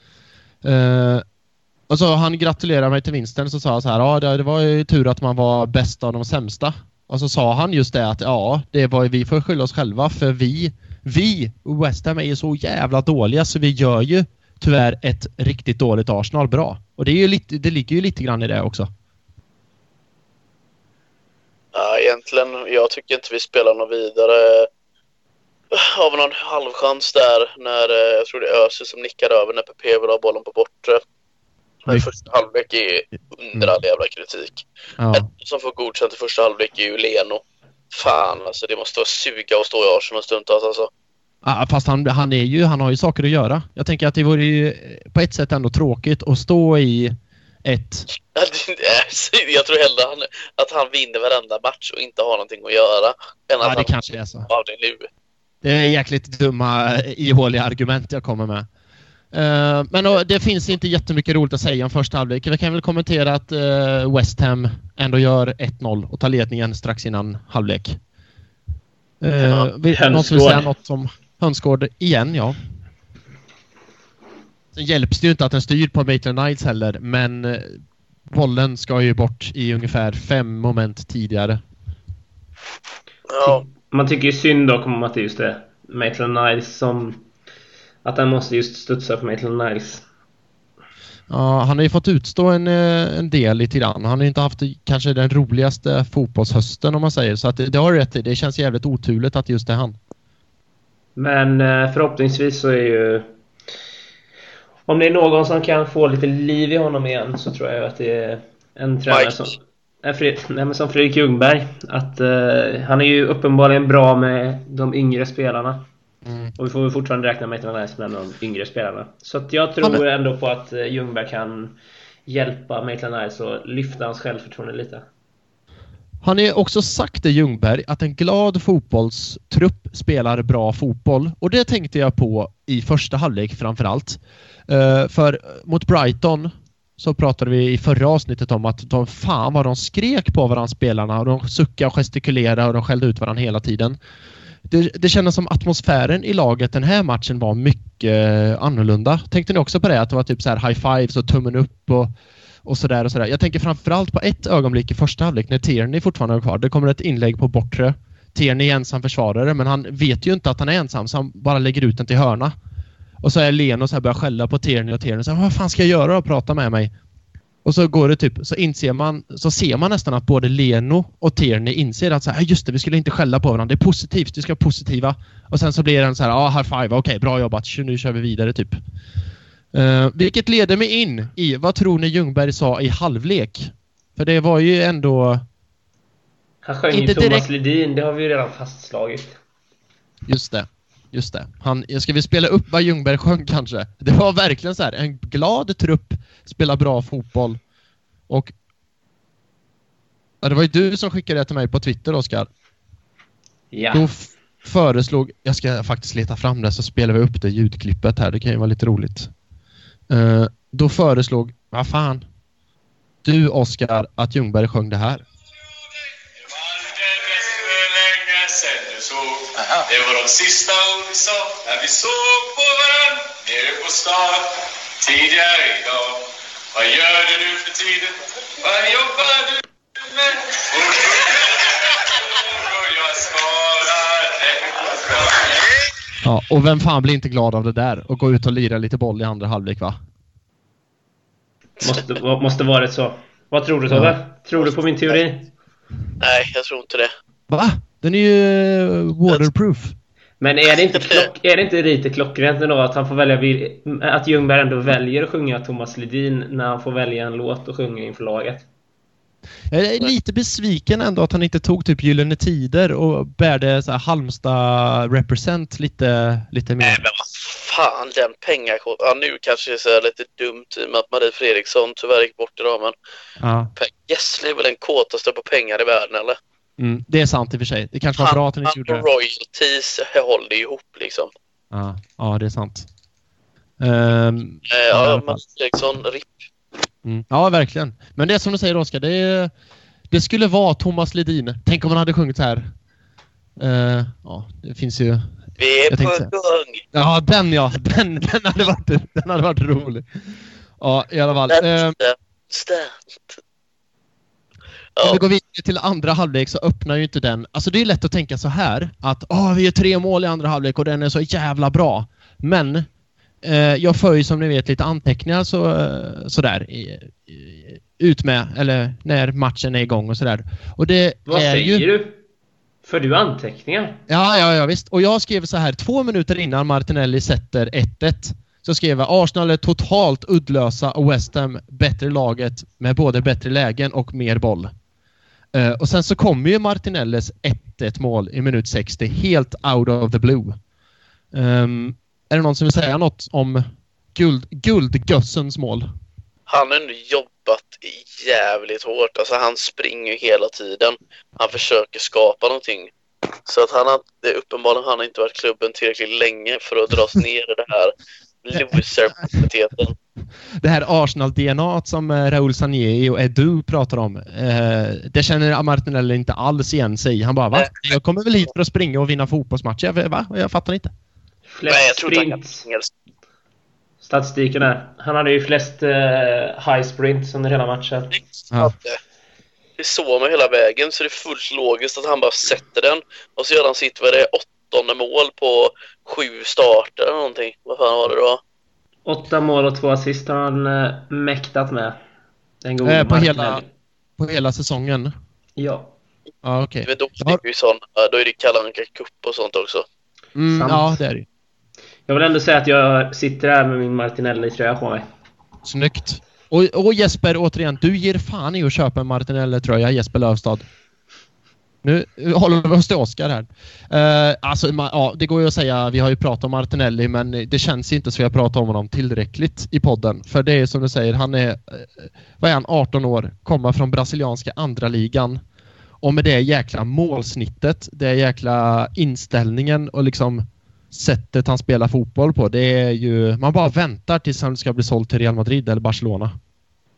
Uh, och så han gratulerade mig till vinsten, så sa han så här, ja, det, det var ju tur att man var bäst av de sämsta. Och så sa han just det att ja, det var vi får skylla oss själva, för vi vi West Ham är ju så jävla dåliga så vi gör ju tyvärr ett riktigt dåligt Arsenal bra. Och det är ju lite, det ligger ju lite grann i det också. Ja, egentligen, jag tycker inte vi spelar någon vidare. Har vi någon halvchans där när eh, jag tror det är Özil som nickar över när P P vill ha bollen på bortre. Men första halvlek är under all jävla kritik. Ja. En som får godkänt i första halvlek är ju Leno. Fan, alltså det måste vara suga och stå i Arsenal stundtals alltså. Ja, fast han, han är ju, han har ju saker att göra. Jag tänker att det vore ju på ett sätt ändå tråkigt att stå i ett... Jag tror hellre han, att han vinner varenda match och inte har någonting att göra än att Ja, det han kanske är så. av det nu. Det är jäkligt dumma, ihåliga argument jag kommer med. Uh, men uh, det finns inte jättemycket roligt att säga om första halvlek. Vi kan väl kommentera att uh, West Ham ändå gör ett noll och tar ledningen strax innan halvlek. Uh, Ja, vill, någon som vill säga något om Hönsgård igen, ja. Sen hjälps det ju inte att den styr på Maitland Niles heller, men uh, bollen ska ju bort i ungefär fem moment tidigare. Ja. Man tycker ju synd dock om att det är just det Maitland Niles som... Att han måste just studsa på Maitland Niles. Ja, han har ju fått utstå en, en del lite grann. Han har ju inte haft kanske den roligaste fotbollshösten om man säger. Så att det, det har rätt i. Det känns jävligt oturligt att just det är han. Men förhoppningsvis så är ju... Om det är någon som kan få lite liv i honom igen så tror jag att det är en tränare Mike. som... Nej, men som Fredrik Ljungberg. Att uh, han är ju uppenbarligen bra med de yngre spelarna. Mm. Och vi får fortfarande räkna med Maitland Niles bland de yngre spelarna. Så att jag tror ändå på att Ljungberg kan hjälpa Maitland Niles och lyfta hans självförtroende lite. Han är också sagt det, Ljungberg, att en glad fotbollstrupp spelar bra fotboll. Och det tänkte jag på i första halvlek framförallt. Uh, för mot Brighton så pratade vi i förra avsnittet om att de fan vad de skrek på varandra spelarna och de suckade och gestikulerade och de skällde ut varandra hela tiden. Det, det kändes som atmosfären i laget den här matchen var mycket annorlunda. Tänkte ni också på det? Att det var typ så här high fives och tummen upp och, och sådär och sådär. Jag tänker framförallt på ett ögonblick i första halvlek när Tierney fortfarande är kvar. Det kommer ett inlägg på bortre. Tierney är ensam försvarare men han vet ju inte att han är ensam så han bara lägger ut den till hörna. Och så är Leno så här börjar skälla på Tierney och Tierney så här, vad fan ska jag göra och prata med mig? Och så går det typ, så inser man, så ser man nästan att både Leno och Tierney inser att så här, just det, vi skulle inte skälla på varandra. Det är positivt, vi ska vara positiva. Och sen så blir det en så här, ja, high five, okej, okay, bra jobbat, nu kör vi vidare typ. Uh, vilket leder mig in i, vad tror ni Ljungberg sa i halvlek? För det var ju ändå... Han sjöng ju Thomas direkt... Ledin, det har vi ju redan fastslagit. Just det. Just det. Han, jag ska vi spela upp vad Ljungberg sjöng kanske. Det var verkligen så här, en glad trupp spelar bra fotboll. Och ja, det var ju du som skickade det till mig på Twitter, Oskar. Ja. Då f- föreslog, jag ska faktiskt leta fram det så spelar vi upp det ljudklippet här. Det kan ju vara lite roligt. Uh, då föreslog, vad fan, du Oskar att Ljungberg sjöng det här. Aha. Det var de sista ord vi sa när vi såg på varandra nere på stan tidigare idag. Vad gör du nu för tiden? Vad jobbar du med? Och jag svarar ja, och vem fan blir inte glad av det där? Och gå ut och lira lite boll i andra halvlek, va? Måste, måste vara så. Vad tror du, Tobbe? Ja. Tror du på min teori? Nej, jag tror inte det. Va? Den är ju waterproof. Men är det inte, klock, är det inte lite klockrent ändå att han får välja, att Ljungberg ändå väljer att sjunga Thomas Ledin när han får välja en låt och sjunga inför laget? Jag är lite besviken ändå att han inte tog typ Gyllene Tider och bärde så här Halmstad represent lite, lite mer. Nej, men vad fan, den pengar... Ja, nu kanske det är lite dumt i och med att Marie Fredriksson tyvärr gick bort idag, men ja. Per Gessle är väl den kåtaste på pengar i världen, eller? Mm, det är sant i och för sig. Det kanske var han, bra att han inte gjorde det. Royalties håller ihop liksom. Ja, ja, det är sant. Um, ja, Marie Fredriksson, R I P. Mm. Ja, verkligen. Men det är som du säger, Oskar, det, det skulle vara Thomas Ledin. Tänk om han hade sjungit så här. Uh, ja, det finns ju... Vi är på gång. Ja, den ja. Den, den, hade varit, den hade varit rolig. Ja, i alla fall. Uh, Om vi går vidare till andra halvlek så öppnar ju inte den. Alltså det är lätt att tänka så här. Att åh, vi gör tre mål i andra halvlek och den är så jävla bra. Men... Uh, jag får ju som ni vet lite anteckningar så, uh, sådär i, i, ut med, eller när matchen är igång och sådär. Och det Vad är säger ju... du? För du anteckningar? Ja, ja, ja, visst. Och jag skrev så här, två minuter innan Martinelli sätter ett ett så skrev jag Arsenal är totalt uddlösa och West Ham bättre laget med både bättre lägen och mer boll. Uh, och sen så kommer ju Martinellis ett ett mål i minut sextio helt out of the blue. Um, Är det någon som vill säga något om guld, guldgössens mål? Han har nu jobbat jävligt hårt. Alltså han springer hela tiden. Han försöker skapa någonting. Så att han har, det är uppenbarligen han har inte varit klubben tillräckligt länge för att dras ner i det här loser-mentaliteten. Det här Arsenal-D N A som Raúl Sanllehi och Edu pratar om. Eh, det känner Martinelli inte alls igen sig. Han bara, va? Jag kommer väl hit för att springa och vinna fotbollsmatcher. Jag, va? Jag fattar inte. Flest Nej, jag tror sprint. inte Statistiken är. Han hade ju flest uh, high sprints under hela matchen. Ja. Det såg man hela vägen, så det är fullt logiskt att han bara sätter den. Och så gör han sitt, vad det är, åttonde mål på sju starter eller någonting. Vad fan var det då? Åtta mål och två assist har han uh, mäktat med. Den gode eh, på, hela, på hela säsongen? Ja. Ja, okej. Okay. Då, har... då är det Kalle Anka Cup och sånt också. Mm, ja, det är det. Jag vill ändå säga att jag sitter här med min Martinelli-tröja på mig. Snyggt. Och, och Jesper, återigen, du ger fan i att köpa en Martinelli-tröja, Jesper Lövstad. Nu håller vi oss till Oskar här. Uh, alltså, ma- ja, det går ju att säga, vi har ju pratat om Martinelli, men det känns inte så vi har pratat om honom tillräckligt i podden. För det är som du säger, han är, uh, vad är han, arton år, kommer från brasilianska andra ligan. Och med det jäkla målsnittet, det jäkla inställningen och liksom sättet han spelar fotboll på, det är ju, man bara väntar tills han ska bli såld till Real Madrid eller Barcelona.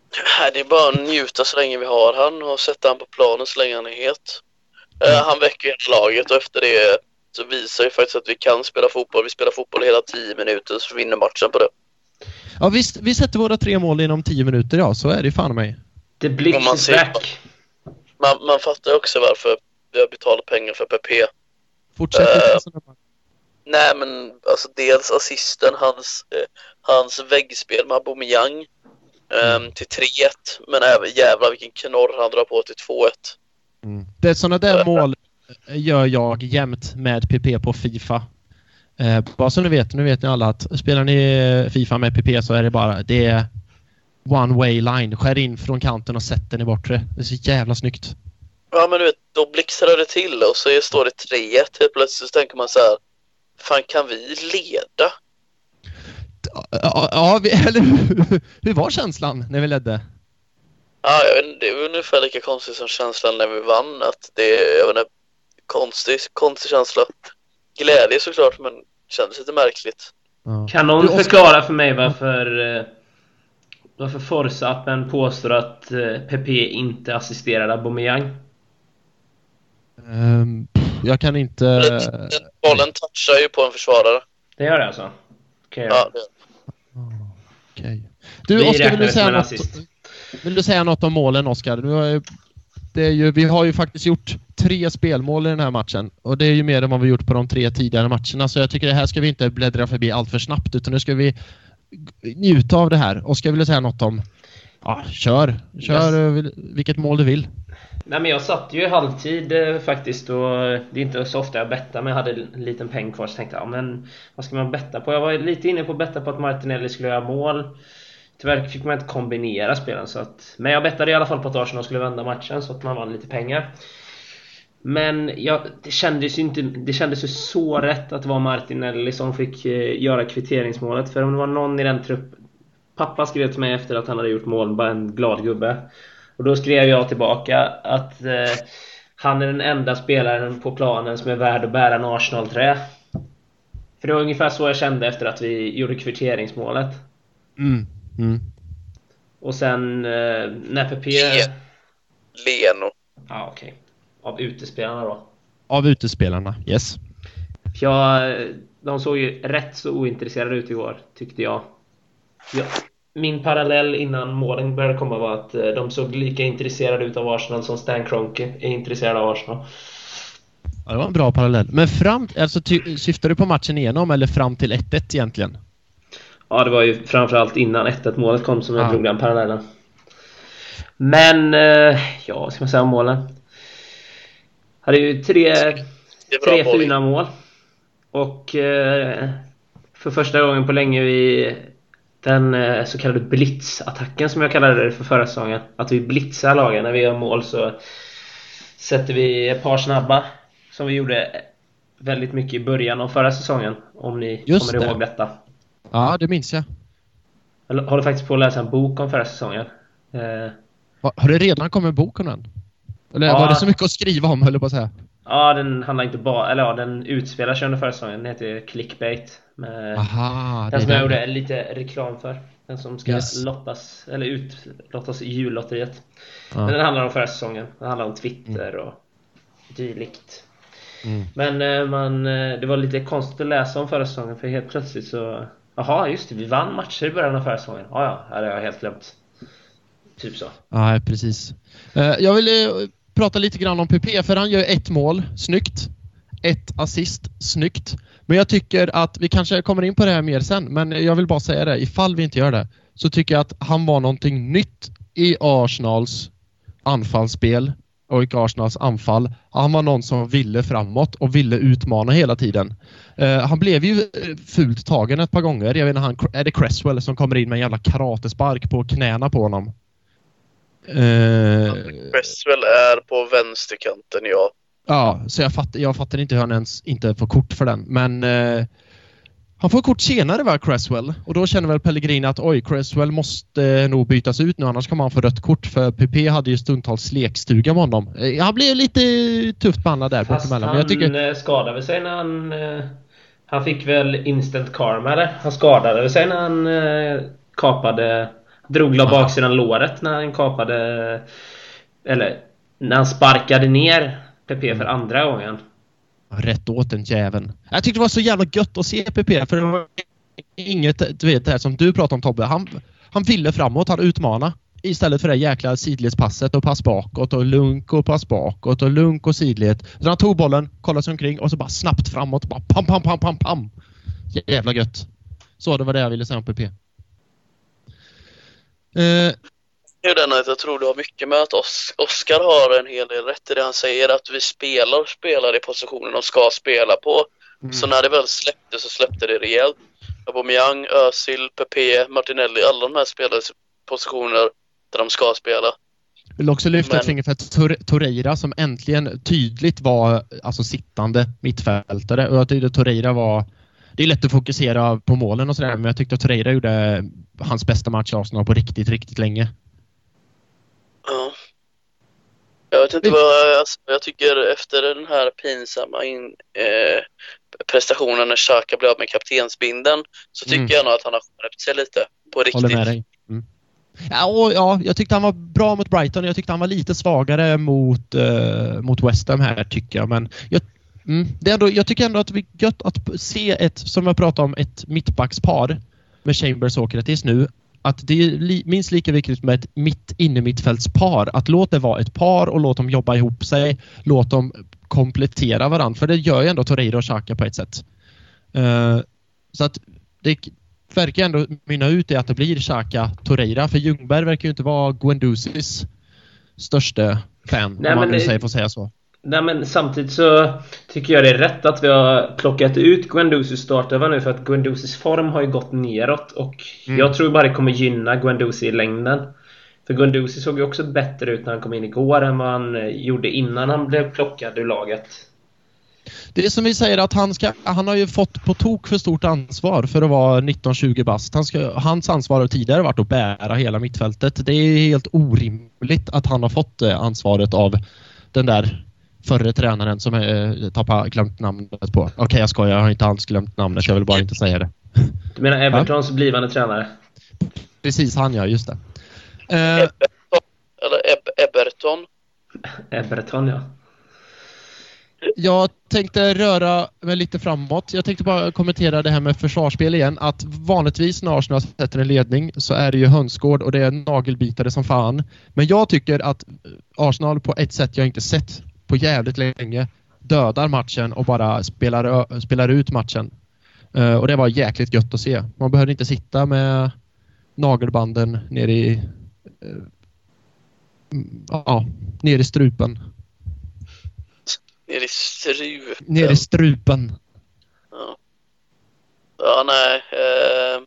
Det är bara att njuta så länge vi har han och sätta han på planen så länge han är het. Mm. Han väcker hela laget och efter det så visar ju faktiskt att vi kan spela fotboll. Vi spelar fotboll hela tio minuter så vinner matchen på det. Ja visst, vi sätter våra tre mål inom tio minuter, ja, så är det fan mig. Det blir man, man, man fattar också varför vi har betalat pengar för P P. Fortsätt uh, Nej men alltså dels assisten, hans, eh, hans väggspel med Aubameyang Um, till tre ett, men även jävlar vilken knorr han drar på till två ett. Mm. Det är sådana där uh, mål gör jag jämt med P P på FIFA. Uh, bara så ni vet, nu vet ni alla att spelar ni FIFA med P P så är det bara det är one way line, skär in från kanten och sätter ni bort det. Det är så jävla snyggt. Ja men du vet, då blixtrar det till och så står det tre ett, helt plötsligt så tänker man så här: fan kan vi leda? Ja, ja vi, eller hur, hur var känslan när vi ledde? Ja, jag vet, det var ungefär lika konstigt som känslan när vi vann. Att det är, jag vet inte, konstig, konstig känsla. Glädje såklart, men kändes lite märkligt. Ja. Kan någon förklara för mig varför varför Forza-appen påstår att P P inte assisterade Aubameyang? Um, jag kan inte... Bollen touchar ju på en försvarare. Det gör det alltså? Okay, ja, det Okay. Du, Oskar, vill du säga något, vill du säga något om målen, Oskar? Det är ju, vi har ju faktiskt gjort tre spelmål i den här matchen. Och det är ju mer än vad vi gjort på de tre tidigare matcherna. Så jag tycker det här ska vi inte bläddra förbi allt för snabbt. Utan nu ska vi njuta av det här. Oskar, vill du säga något om... Ja, kör. Kör yes. Vilket mål du vill. Nej, men jag satt ju i halvtid eh, faktiskt. Och det är inte så ofta jag bettar. Men jag hade en liten peng kvar. Så tänkte jag, ja, men vad ska man betta på? Jag var lite inne på att betta på att Martinelli skulle göra mål. Tyvärr fick man inte kombinera spelen. Så att, men jag bettade i alla fall på att Arsenal skulle vända matchen. Så att man vann lite pengar. Men ja, det kändes ju inte, det kändes ju så rätt att det var Martinelli som fick eh, göra kvitteringsmålet. För om det var någon i den truppen. Pappa skrev till mig efter att han hade gjort mål. Bara en glad gubbe. Och då skrev jag tillbaka att eh, han är den enda spelaren på planen som är värd att bära en Arsenal-trä. För det var ungefär så jag kände efter att vi gjorde kvitteringsmålet. Mm. Mm. Och sen eh, när P P... Leno. Ja, okej. Okay. Av utespelarna då. Av utespelarna, yes. Ja, de såg ju rätt så ointresserade ut igår, tyckte jag. Ja. Min parallell innan målen började komma var att de såg lika intresserade ut av Arsenal som Stan Kroenke är intresserad av Arsenal. Ja, det var en bra parallell. Men fram, alltså, ty, syftar du på matchen igenom eller fram till ett ett egentligen? Ja, det var ju framförallt innan ett ett målet kom som jag drog den parallellen. Men, ja, vad ska man säga om målen? Hade ju tre, tre fina mål. Och för första gången på länge vi... Den så kallade blitzattacken som jag kallade det för förra säsongen. Att vi blitzar lagen när vi gör mål så sätter vi ett par snabba. Som vi gjorde väldigt mycket i början av förra säsongen. Om ni Just kommer det. ihåg detta. Ja, det minns jag. Jag håller faktiskt på att läsa en bok om förra säsongen. Eh, Har det redan kommit en bok om den? Eller ja. Var det så mycket att skriva om, höll jag på att säga? Ja, den handlar inte bara... Eller ja, den utspelar sig under förra säsongen. Den heter Clickbait. Med Aha, den som jag gjorde lite reklam för. Den som ska yes. lottas, eller utlottas i jullotteriet. Ja. Men den handlar om förra säsongen. Den handlar om Twitter mm. och dylikt. Mm. Men man, det var lite konstigt att läsa om förra säsongen. För helt plötsligt så... Jaha, just det. Vi vann matcher i början av förra säsongen. Ja, ja. Det har jag helt glömt. Typ så. Ja, precis. Jag vill prata lite grann om P P. För han gör ett mål. Snyggt. Ett assist. Snyggt. Men jag tycker att vi kanske kommer in på det här mer sen. Men jag vill bara säga det. Ifall vi inte gör det. Så tycker jag att han var någonting nytt i Arsenals anfallsspel. Och i Arsenals anfall. Han var någon som ville framåt. Och ville utmana hela tiden. Uh, han blev ju fult tagen ett par gånger. Jag vet inte, han, är det Cresswell som kommer in med en jävla karatespark på knäna på honom? Uh, Cresswell är på vänsterkanten, ja. Ja, så jag fattar, jag fattar inte hur han ens inte får kort för den. Men uh, han får kort senare, va, Cresswell. Och då känner väl Pellegrini att oj, Cresswell måste nog bytas ut nu. Annars kommer han få rött kort. För P P hade ju stundtals lekstuga med honom. uh, Han blev lite tufft behandlad där. Fast han men jag tycker... skadade sig när han... Uh, han fick väl instant karma, eller? Han skadade sig när han uh, kapade... Drog la baksidan låret när han kapade, eller när han sparkade ner P P för andra gången. Rätt åt den jäveln. Jag tyckte det var så jävla gött att se P P, för det var inget, du vet det här som du pratade om, Tobbe. Han, han ville framåt, han utmana. Istället för det jäkla sidledspasset och pass bakåt och lunk och pass bakåt och lunk och sidled. Så han tog bollen, kollade sig omkring och så bara snabbt framåt. Bara pam, pam, pam, pam, pam. Jävla gött. Så det var det jag ville säga om P P. Eh, Jag tror du har mycket med att Os- Oskar har en hel del rätt i det han säger, att vi spelar spelar i positionen de ska spela på. Mm. Så när det väl släppte så släppte det rejält. Aubameyang, Özil, P P, Martinelli, alla de här spelade positioner där de ska spela. Jag vill också lyfta ett finger för Tor- Torreira som äntligen tydligt var alltså sittande mittfältare. Och jag tyckte Torreira var... Det är lätt att fokusera på målen och sådär, men jag tyckte att Torreira gjorde hans bästa match i Arsenal på riktigt, riktigt länge. Ja. Jag vet inte vad... Alltså, jag tycker efter den här pinsamma in, eh, prestationen när Xhaka blev av med kaptensbinden, så tycker mm. jag nog att han har skärpt sig lite på riktigt. Håller med dig. Mm. Ja, och, ja, jag tyckte han var bra mot Brighton. Jag tyckte han var lite svagare mot, uh, mot West Ham här, tycker jag. Men jag, mm, det är ändå, jag tycker ändå att vi gött att se ett, som jag pratade om, ett mittbackspar med Chambers och Sokratis nu. Att det är li, minst lika viktigt med ett mitt inne mittfältspar. Att låt det vara ett par och låt dem jobba ihop sig. Låt dem komplettera varandra. För det gör ju ändå Torreira och Xhaka på ett sätt. Uh, så att det verkar ändå mynna ut i att det blir Xhaka Torreira. För Ljungberg verkar ju inte vara Guendousis största fan. Nej, om man nu säger, får säga så. Nej, men samtidigt så tycker jag det är rätt att vi har plockat ut Guendousis startöver nu, för att Guendousis form har ju gått neråt. Och mm. jag tror bara det kommer gynna Guendouzi i längden. För Guendouzi såg ju också bättre ut när han kom in igår än vad han gjorde innan han blev plockad ur laget. Det är som vi säger att han, ska, han har ju fått på tok för stort ansvar för att vara nitton tjugo bast. Han ska, hans ansvar har tidigare varit att bära hela mittfältet. Det är helt orimligt att han har fått ansvaret av den där förre tränaren som är tappar glömt namnet på. Okej, okay, jag skojar, jag har inte alls glömt namnet. Jag vill bara inte säga det. Du menar Evertons ja? blivande tränare? Precis, han gör just det. Uh, Everton, eller Eb- Eberton. Everton, ja. Jag tänkte röra mig lite framåt. Jag tänkte bara kommentera det här med försvarsspel igen. Att vanligtvis när Arsenal sätter en ledning så är det ju hönsgård och det är nagelbitare som fan. Men jag tycker att Arsenal på ett sätt jag inte sett på jävligt länge dödar matchen och bara spelar, spelar ut matchen. Uh, och det var jäkligt gött att se. Man behöver inte sitta med nagelbanden ner i uh, ja, ner i strupen. Ner i strupen. Ner i strupen. Ja, ja nej. Eh,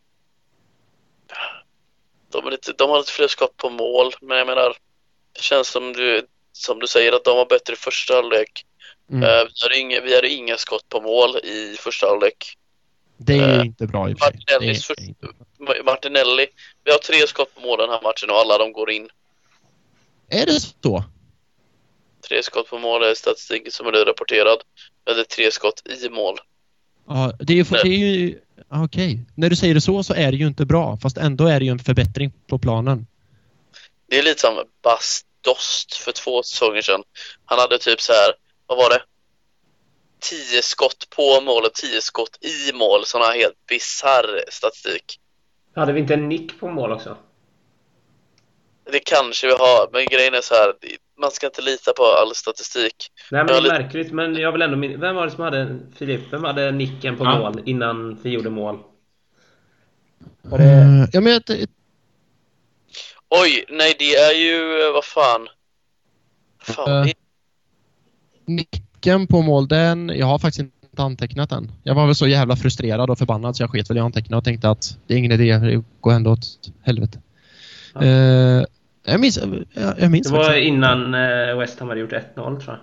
de, är lite, de har lite fler skott på mål. Men jag menar, det känns som du, som du säger att de var bättre i första halvlek. Mm. Eh, vi, hade inga, vi hade inga skott på mål i första halvlek. Det är eh, inte bra i och för sig. Martinelli, för, Martinelli. Vi har tre skott på mål den här matchen och alla de går in. Är det så? Tre skott på mål är statistiken som är rapporterad. Eller tre skott i mål. Ja, det är ju... Det är ju okej. Okay. När du säger det så så är det ju inte bra. Fast ändå är det ju en förbättring på planen. Det är lite som Bas Dost för två säsonger sedan. Han hade typ så här, vad var det? Tio skott på mål och tio skott i mål. Sån här helt bizarr statistik. Hade vi inte en nick på mål också? Det kanske vi har, men grejen är så här, man ska inte lita på all statistik. Nej, men det är li- märkligt, men jag vill ändå min- vem var det som hade Filip, vem hade nicken på ja. mål innan vi gjorde mål? Var det... mm, jag menar att... Oj, nej det är ju, vad fan? Fan. Uh, nicken på mål, den, jag har faktiskt inte antecknat den. Jag var väl så jävla frustrerad och förbannad så jag sket väl i antecknat och tänkte att det är ingen idé, det går ändå åt helvete. Ja. Uh, jag minns, jag, jag minns det var faktiskt innan uh, West Ham hade gjort ett noll, tror jag.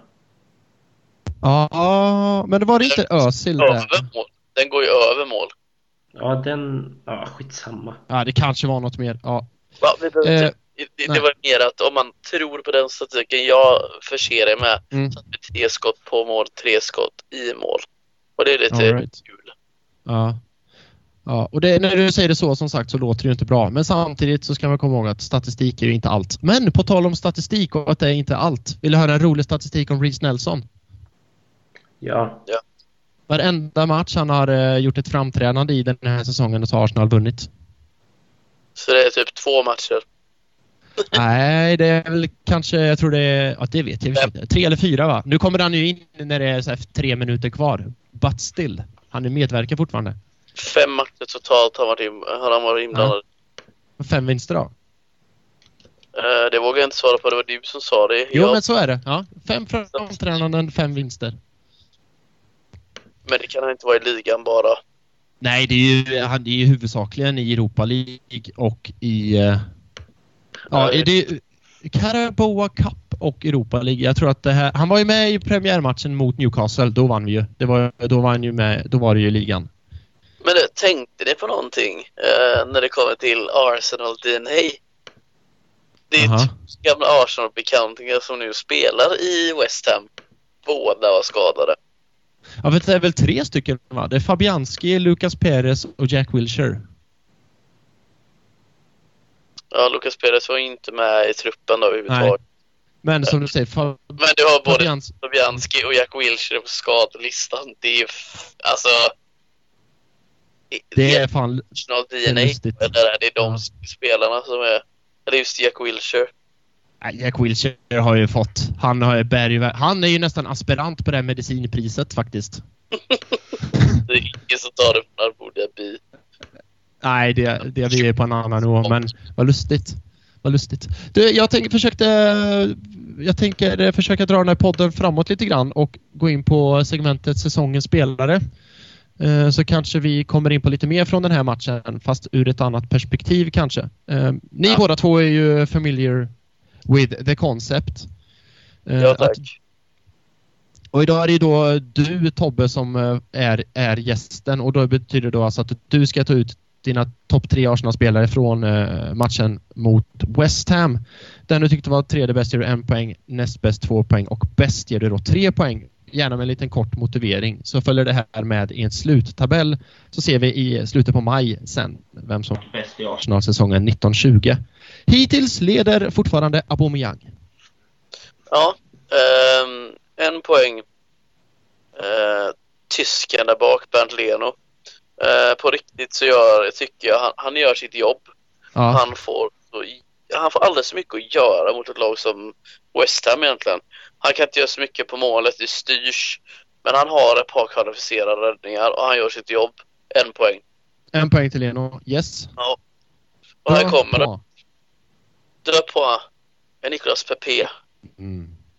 Ja, men det var det inte Özil där. Den går ju över mål. Ja, den... Ja, skitsamma. Ja, det kanske var något mer. Ja. Va, det, uh, det, det var mer att om man tror på den statistiken jag förser er med, mm. så att det är tre skott på mål, tre skott i mål. Och det är lite right. kul. Ja. Ja, och det, när du säger det så, som sagt, så låter det ju inte bra. Men samtidigt så ska man komma ihåg att statistik är ju inte allt. Men på tal om statistik och att det är inte allt. Vill du höra en rolig statistik om Reece Nelson? Ja. Ja. Varenda match han har uh, gjort ett framträdande i den här säsongen så har Arsenal vunnit. Så det är typ två matcher? Nej, det är väl kanske, jag tror det är, ja, det vet jag inte. Tre eller fyra, va? Nu kommer han ju in när det är så här tre minuter kvar. But still, han är medverkar fortfarande. Fem matcher totalt har, varit, har han varit inblandad. Ja. Fem vinster då? Uh, det vågar jag inte svara på, det var du som sa det. Jo, jag... men så är det. Ja. Fem framträdanden, fem vinster. Men det kan han inte vara i ligan bara. Nej, det är ju, han är ju huvudsakligen i Europa League och i... Uh, ja, i det Carabao Cup och Europa League. Jag tror att det här... Han var ju med i premiärmatchen mot Newcastle. Då vann vi ju. Det var, då var han ju med, då var det ju i ligan. Men tänkte ni på någonting uh, när det kommer till Arsenal D N A? Det är uh-huh. gamla Arsenal-bekantingar som nu spelar i West Ham. Båda var skadade. Ja, vet, det är väl tre stycken, va? Det är Fabianski, Lucas Perez och Jack Wilshere. Ja, Lucas Perez var inte med i truppen då överhuvudtaget. Men som du säger... Fa- Men du har både Fabians- Fabianski och Jack Wilshere på skadelistan. Det är ju... F- alltså... Det är fan... D N A. Det, det är de ja. spelarna som är... Eller just Jack Wilshere. Jack Wilshere har ju fått... Han, har berg, han är ju nästan aspirant på det här medicinpriset faktiskt. Det är ingen som tar det på Narbodia-bi. Nej, det, det vi är på en annan nivå. Men vad lustigt. Vad lustigt. Du, jag tänker försökte... Jag tänker försöka dra den här podden framåt lite grann och gå in på segmentet säsongens spelare. Så kanske vi kommer in på lite mer från den här matchen, fast ur ett annat perspektiv kanske. Ni ja. båda två är ju familiar with the concept. Ja, tack. Att, och idag är det då du, Tobbe, som är, är gästen, och då betyder det då alltså att du ska ta ut dina topp tre Arsenal-spelare från matchen mot West Ham. Den du tyckte var tredje bäst ger du en poäng, näst bäst två poäng och bäst ger du då tre poäng. Gärna med en liten kort motivering. Så följer det här med i en sluttabell. Så ser vi i slutet på maj sen vem som är bäst i Arsenal-säsongen nitton tjugo. Hittills leder fortfarande Aubameyang. Ja, um, en poäng. Uh, tysken där bak, Bernd Leno. Uh, på riktigt så gör, tycker jag, han, han gör sitt jobb. Ja. Han får så, han får alldeles så mycket att göra mot ett lag som West Ham egentligen. Han kan inte göra så mycket på målet, det styrs. Men han har ett par kvalificerade räddningar och han gör sitt jobb. En poäng. En poäng till Leno, yes. Ja. Och här kommer det. Dra på en Nicolas Pepe. Mm.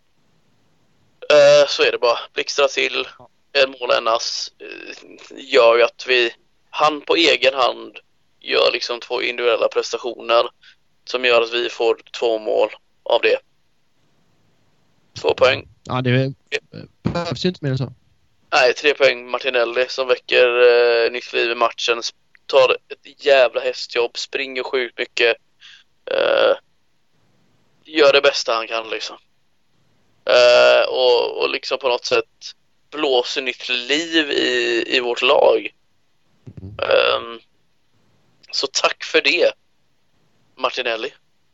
Uh, så är det bara. Blixtra till. En mål ennas uh, gör ju att vi... Han på egen hand gör liksom två individuella prestationer som gör att vi får två mål av det. Två poäng. Ja, det behövs ju inte mer än så. Nej, tre poäng Martinelli som väcker uh, nytt liv i matchen. Tar ett jävla hästjobb. Springer sjukt mycket. Uh, gör det bästa han kan liksom. Uh, och, och liksom på något sätt blåser nytt liv i, i vårt lag. Um, så tack för det, Martinelli.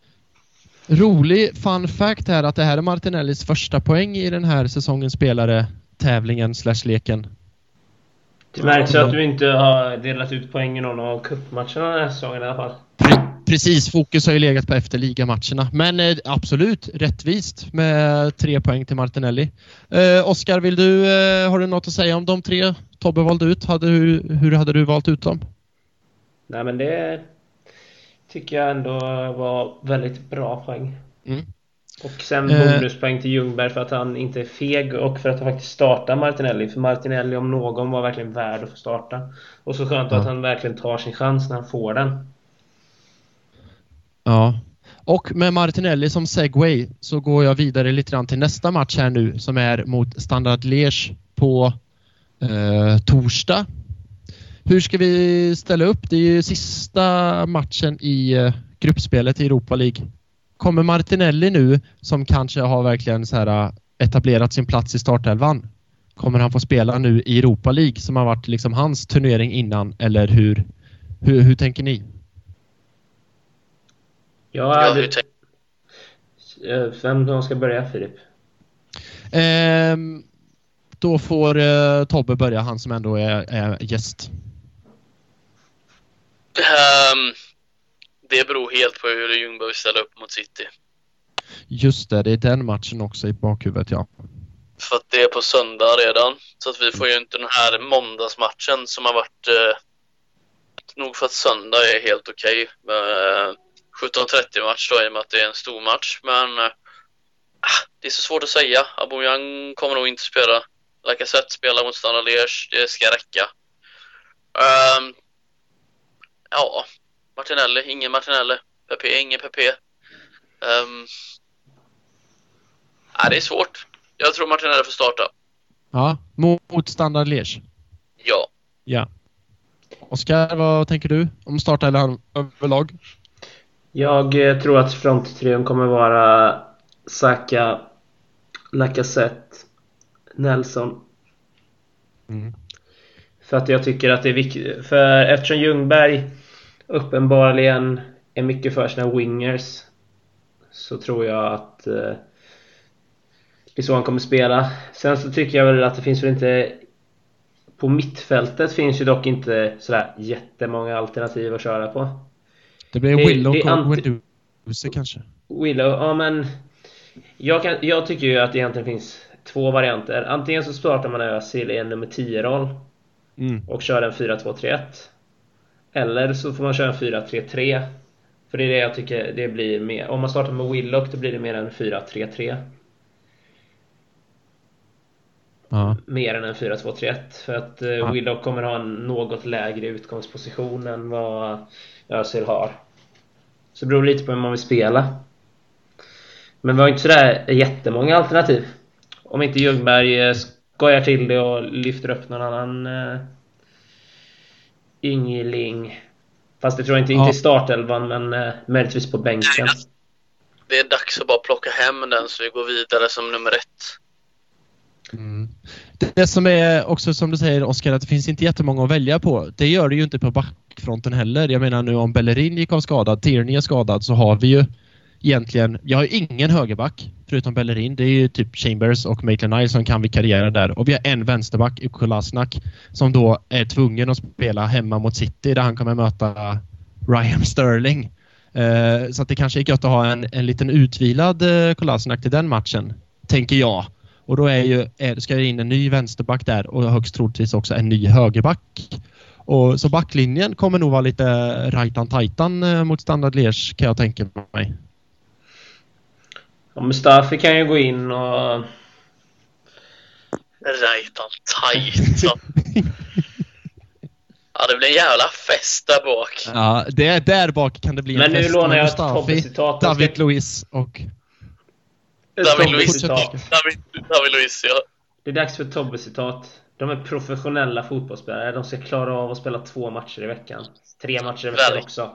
Rolig fun fact här att det här är Martinellis första poäng i den här säsongens spelare tävlingen slash leken. Det märks att du inte har delat ut poäng i någon av cupmatcherna den här säsongen i alla fall. Precis, fokus har ju legat på efterligamatcherna. Men eh, absolut, rättvist med tre poäng till Martinelli. Eh, Oskar, vill du, eh, har du något att säga om de tre Tobbe valde ut? Hade, hur, hur hade du valt ut dem? Nej, men det tycker jag ändå var väldigt bra poäng. Mm. Och sen bonuspoäng till Ljungberg för att han inte är feg och för att han faktiskt startar Martinelli. För Martinelli om någon var verkligen värd att få starta. Och så skönt ja. att han verkligen tar sin chans när han får den. Ja, och med Martinelli som segway så går jag vidare lite grann till nästa match här nu som är mot Standard Liège på eh, torsdag. Hur ska vi ställa upp? Det är ju sista matchen i eh, gruppspelet i Europa League. Kommer Martinelli nu, som kanske har verkligen så här etablerat sin plats i startelvan, kommer han få spela nu i Europa League som har varit liksom hans turnering innan, eller hur Hur, hur tänker ni? Ja, ja, det... Vem de ska börja, Filip? Ehm, då får uh, Tobbe börja, han som ändå är, är gäst. Um, det beror helt på hur Ljungberg ställer upp mot City. Just det, det är den matchen också i bakhuvudet, ja. För att det är på söndag redan. Så att vi får ju inte den här måndagsmatchen som har varit... Eh, nog för att söndag är helt okej. Okay. sjutton trettio match då, i och med att det är en stor match. Men eh, det är så svårt att säga. Aubameyang kommer nog inte spela. Lacazette spelar mot Standard Liège. Det ska räcka. Um, ja, Martinelli. Ingen Martinelli. Pepe, ingen Pepe. Um, ja, det är svårt. Jag tror Martinelli får starta. Ja, mot Standard Liège. Ja. Ja. Oskar, vad tänker du om starta eller överlag? Jag eh, tror att fronttrion kommer vara Saka, Lacazette, Nelson. Mm. För att jag tycker att det är viktigt. För eftersom Ljungberg uppenbarligen är mycket för sina wingers, så tror jag att eh, det är så han kommer spela. Sen så tycker jag väl att det finns väl inte... På mittfältet finns ju dock inte sådär jättemånga alternativ att köra på. Det blir det, Willow det och anti- Weduse kanske. Willow, ja men... Jag, kan, jag tycker ju att det egentligen finns två varianter. Antingen så startar man Özil i en nummer tio-roll mm. och kör en fyra två tre ett. Eller så får man köra en fyra tre tre. För det är det jag tycker det blir mer. Om man startar med Willock, då blir det mer en fyra tre tre. Ja. Mer än en fyra två tre ett. För att uh, ja. Willock kommer ha en något lägre utgångsposition än vad Özil har. Så det beror lite på hur man vill spela. Men vi har inte sådär jättemånga alternativ. Om inte Ljungberg skojar till det och lyfter upp någon annan uh, yngling. Fast det tror jag inte, ja. inte i startelvan, men uh, möjligtvis på bänken. Det är dags att bara plocka hem den så vi går vidare som nummer ett. Mm. Det, det som är också, som du säger Oskar, att det finns inte jättemånga att välja på. Det gör det ju inte på backfronten heller. Jag menar nu om Bellerin gick av skadad, Tierney är skadad, så har vi ju egentligen, jag har ju ingen högerback förutom Bellerin. Det är ju typ Chambers och Maitland-Niles som kan vikariera där. Och vi har en vänsterback i Kolasinac som då är tvungen att spela hemma mot City där han kommer möta Raheem Sterling. Uh, så att det kanske är gött att ha en, en liten utvilad uh, Kolasinac till den matchen, tänker jag. Och då är ju, är, ska det in en ny vänsterback där och högst troligtvis också en ny högerback. Och så backlinjen kommer nog vara lite rajtan-tajtan mot Standard Liège, kan jag tänka mig. Ja, Mustafi kan ju gå in och... Rajtan-tajtan. Ja, det blir en jävla fest där bak. Ja, det, där bak kan det bli en Men fest. Men nu lånar jag Mustafi, ett Tobbe-citat. David ska... Luiz och... David Luiz, David, David Luiz, ja. Det är dags för Tobbe-citat. De är professionella fotbollsspelare. De ska klara av att spela två matcher i veckan. Tre matcher i veckan Väl. också.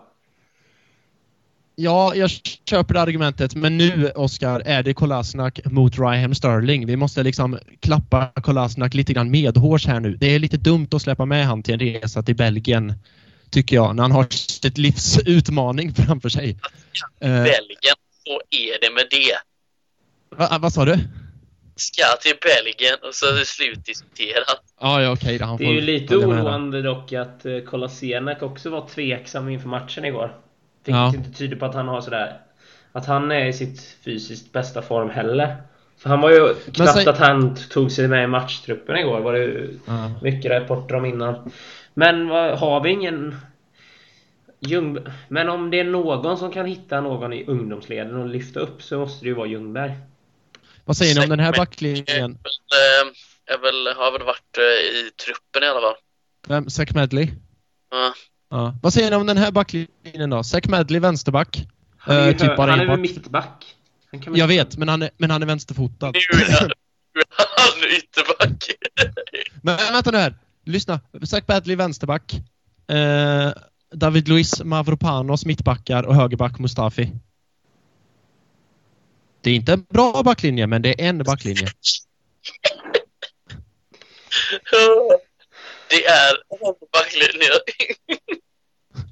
Ja, jag köper det argumentet. Men nu, Oskar, är det Kolasinac mot Raheem Sterling. Vi måste liksom klappa Kolasinac lite grann medhårs här nu. Det är lite dumt att släppa med han till en resa till Belgien, tycker jag, när han har ett livs utmaning framför sig. Belgien, så är det med det. Va, vad sa du? Ska till Belgien och så är det slutdiskuterat. Ah, ja, okej. Okay, det är ju lite oroande dock att uh, Kolasinac också var tveksam inför matchen igår. Vilket ja. inte tyder på att han har sådär, att han är i sitt fysiskt bästa form heller. För han var ju knappt så... att han tog sig med i matchtruppen igår. Var det ju ja. mycket rapporter om innan. Men vad, har vi ingen Ljung... Men om det är någon som kan hitta någon i ungdomsleden och lyfta upp, så måste det ju vara Ljungberg. Vad säger ni om den här backlinjen? Jag väl, har väl varit i truppen i alla fall. Vem? Zach Medley? Ja. Ja. Vad säger ni om den här backlinjen då? Zach Medley, vänsterback. Han är, uh, typ han är väl mittback. Han kan jag vet, men han är, men han är vänsterfotad. Nu är han, han är ytterback. Men vänta nu här. Lyssna. Zach Medley, vänsterback. Uh, David Luiz, Mavropanos, mittbackar och högerback Mustafi. Det är inte en bra backlinje, men det är en backlinje. Det är en backlinje.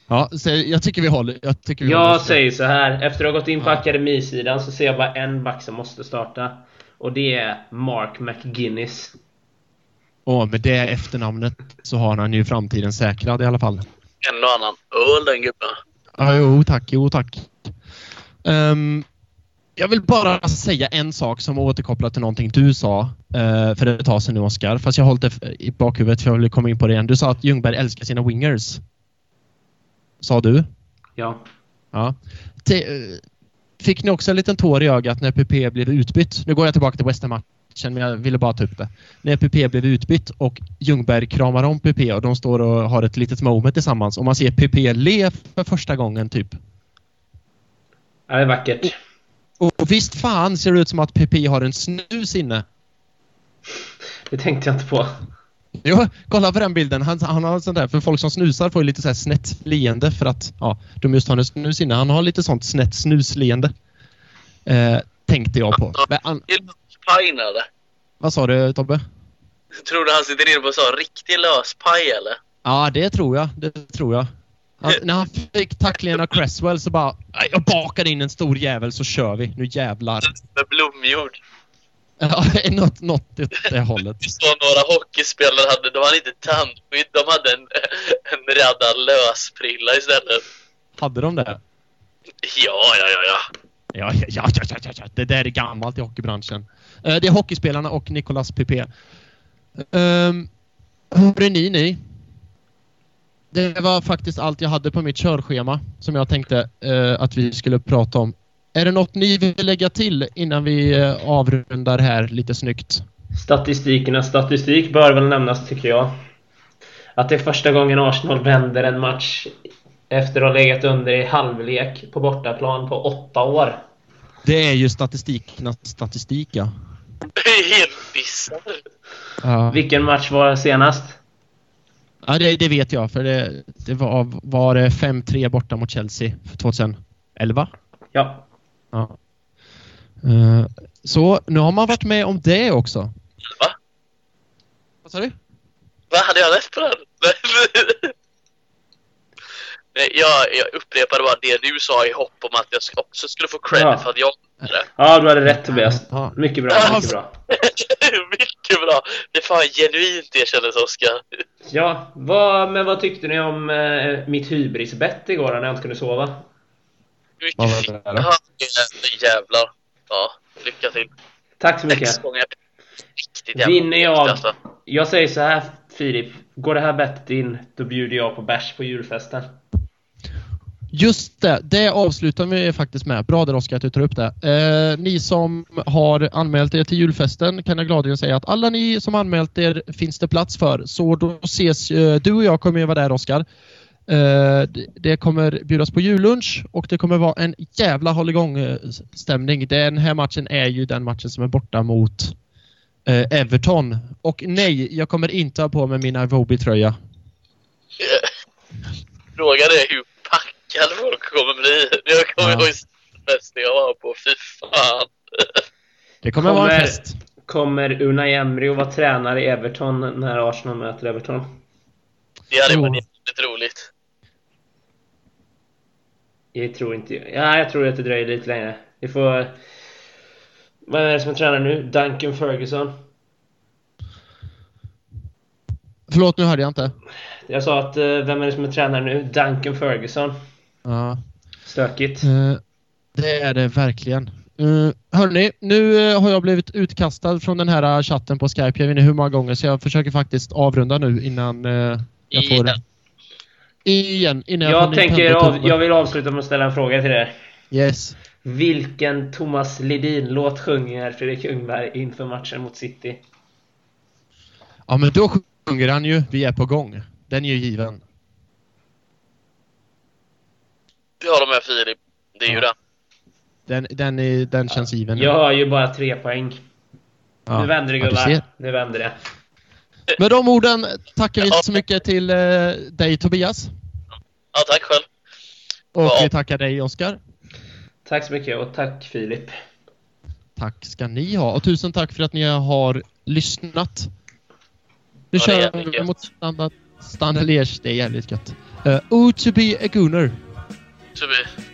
Ja, så jag tycker vi håller. Jag, tycker vi jag håller säger så här. Efter att ha gått in på Ja. akademisidan så ser jag bara en back som måste starta. Och det är Mark McGuinness. Åh, med det efternamnet så har han ju framtiden säkrad i alla fall. En och annan öl, den gubben. Ja, jo tack, jo tack. Um, jag vill bara säga en sak som återkopplar till någonting du sa uh, för ett tag sedan nu, Oskar. Fast jag har hållit det i bakhuvudet för jag vill komma in på det igen. Du sa att Ljungberg älskar sina wingers. Sa du? Ja. Ja. Te, uh, fick ni också en liten tår i ögat när P P blev utbytt? Nu går jag tillbaka till West Ham-matchen, men jag ville bara ta upp det. När P P blev utbytt och Ljungberg kramar om P P och de står och har ett litet moment tillsammans. Och man ser P P le för första gången typ. Ja, det är vackert. Och, och visst fan ser det ut som att P P har en snus inne. Det tänkte jag inte på. Jo, kolla på den bilden. Han, han har sånt där, för folk som snusar får ju lite så här snett leende för att ja, de just har en snus inne. Han har lite sånt snett snusleende. Eh, tänkte jag på. Men, an, Pajnade. vad sa du, Tobbe? Tror du han sitter inne på så riktig löspaj eller? Ja, det tror jag. Det tror jag. Han, när han fick tacklingen av Cresswell så bara jag bakade in en stor jävel så kör vi. Nu jävlar. Med blomjord. Ja, något, något åt det hållet. Så några hockeyspelare hade, de hade inte tandskydd, de hade en, en räddad lösprilla istället. Hade de det? Ja, ja, ja, ja. Ja, ja, ja, ja, ja, ja. Det där är gammalt i hockeybranschen. Uh, det är hockeyspelarna och Nicolas P P. Um, hur är ni, ni? Det var faktiskt allt jag hade på mitt körschema som jag tänkte uh, att vi skulle prata om. Är det något ni vill lägga till innan vi uh, avrundar här lite snyggt? Statistikernas statistik bör väl nämnas, tycker jag. Att det är första gången Arsenal vänder en match efter att ha legat under i halvlek på bortaplan på åtta år. Det är ju statistikernas statistik, ja. Det är helt bisarr. Ja. Vilken match var senast? Ja, det, det vet jag. För det, det var, var det fem tre borta mot Chelsea tjugoelva. Ja. Ja. Uh, så nu har man varit med om det också. Va? Vad sa du? Va? Hade jag rätt på den? Nej, jag, jag upprepade bara det du sa i hopp om att jag också skulle få credit Ja. för att jag det. Ja, du hade rätt, Tobias. Ja. Mycket bra, mycket bra. Mycket bra. Det är fan genuint det kändes, Oskar. Ja, vad, men vad tyckte ni om eh, mitt hybrisbett igår när jag inte kunde sova? Mycket Vad var fint. det då? Ja, jävlar. Ja, lycka till. Tack så mycket. Sex gånger. Riktigt jävla Vinner jag, alltså. jag säger så här, Filip. Går det här bettet in, då bjuder jag på bärs på julfesten. Just det, det avslutar vi faktiskt med. Bra där, Oskar, att du tar upp det. Eh, ni som har anmält er till julfesten kan jag gladeligen säga att alla ni som anmält er finns det plats för. Så då ses, eh, du och jag kommer ju vara där, Oskar. Eh, det, det kommer bjudas på jullunch och det kommer vara en jävla hålligång-stämning. Den här matchen är ju den matchen som är borta mot eh, Everton. Och nej, jag kommer inte ha på mig min Ivobi-tröja. Frågan är hur packad folk kommer bli. Jag kommer Ja. ihåg festen jag var på. Fy fan. Det kommer, vara en fest. Kommer Unai Emery att vara tränare i Everton när Arsenal möter Everton? Det hade Jo. varit jävligt roligt. Jag tror inte... Ja, jag tror att det dröjer lite längre. Vi får... Vad är det som är tränare nu? Duncan Ferguson. Förlåt, nu hörde jag inte. Jag sa att... eh, Vem är det som är tränare nu? Duncan Ferguson. Ja. Stökigt. Eh, det är det verkligen. Uh, hörrni, nu uh, har jag blivit utkastad från den här uh, chatten på Skype. Jag vet inte hur många gånger, så jag försöker faktiskt avrunda nu innan uh, jag får... Igen. Igen. Innan Jag får tänker... Nintendo-tumme. Av, jag vill avsluta med att ställa en fråga till er. Yes. Vilken Thomas Ledin-låt sjunger Fredrik Ljungberg inför matchen mot City? Ja, men då sjunger han ju Vi är på gång. Den är ju given. Det har de med Filip. Det är ju Ja. det. Den, den, är, den känns given. Jag har ju bara tre poäng. Ja. Nu vänder det, Ja, du gubbar. ser. Nu vänder det. Med de orden tackar vi så mycket till uh, dig, Tobias. Ja, tack själv. Och Ja. vi tackar dig, Oskar. Tack så mycket och tack, Filip. Tack ska ni ha. Och tusen tack för att ni har lyssnat. Nu Ja, det är kör jävligt vi gött. mot standard, standard Liège. Det är jävligt gött. Uh, oh, to be a gooner. To be.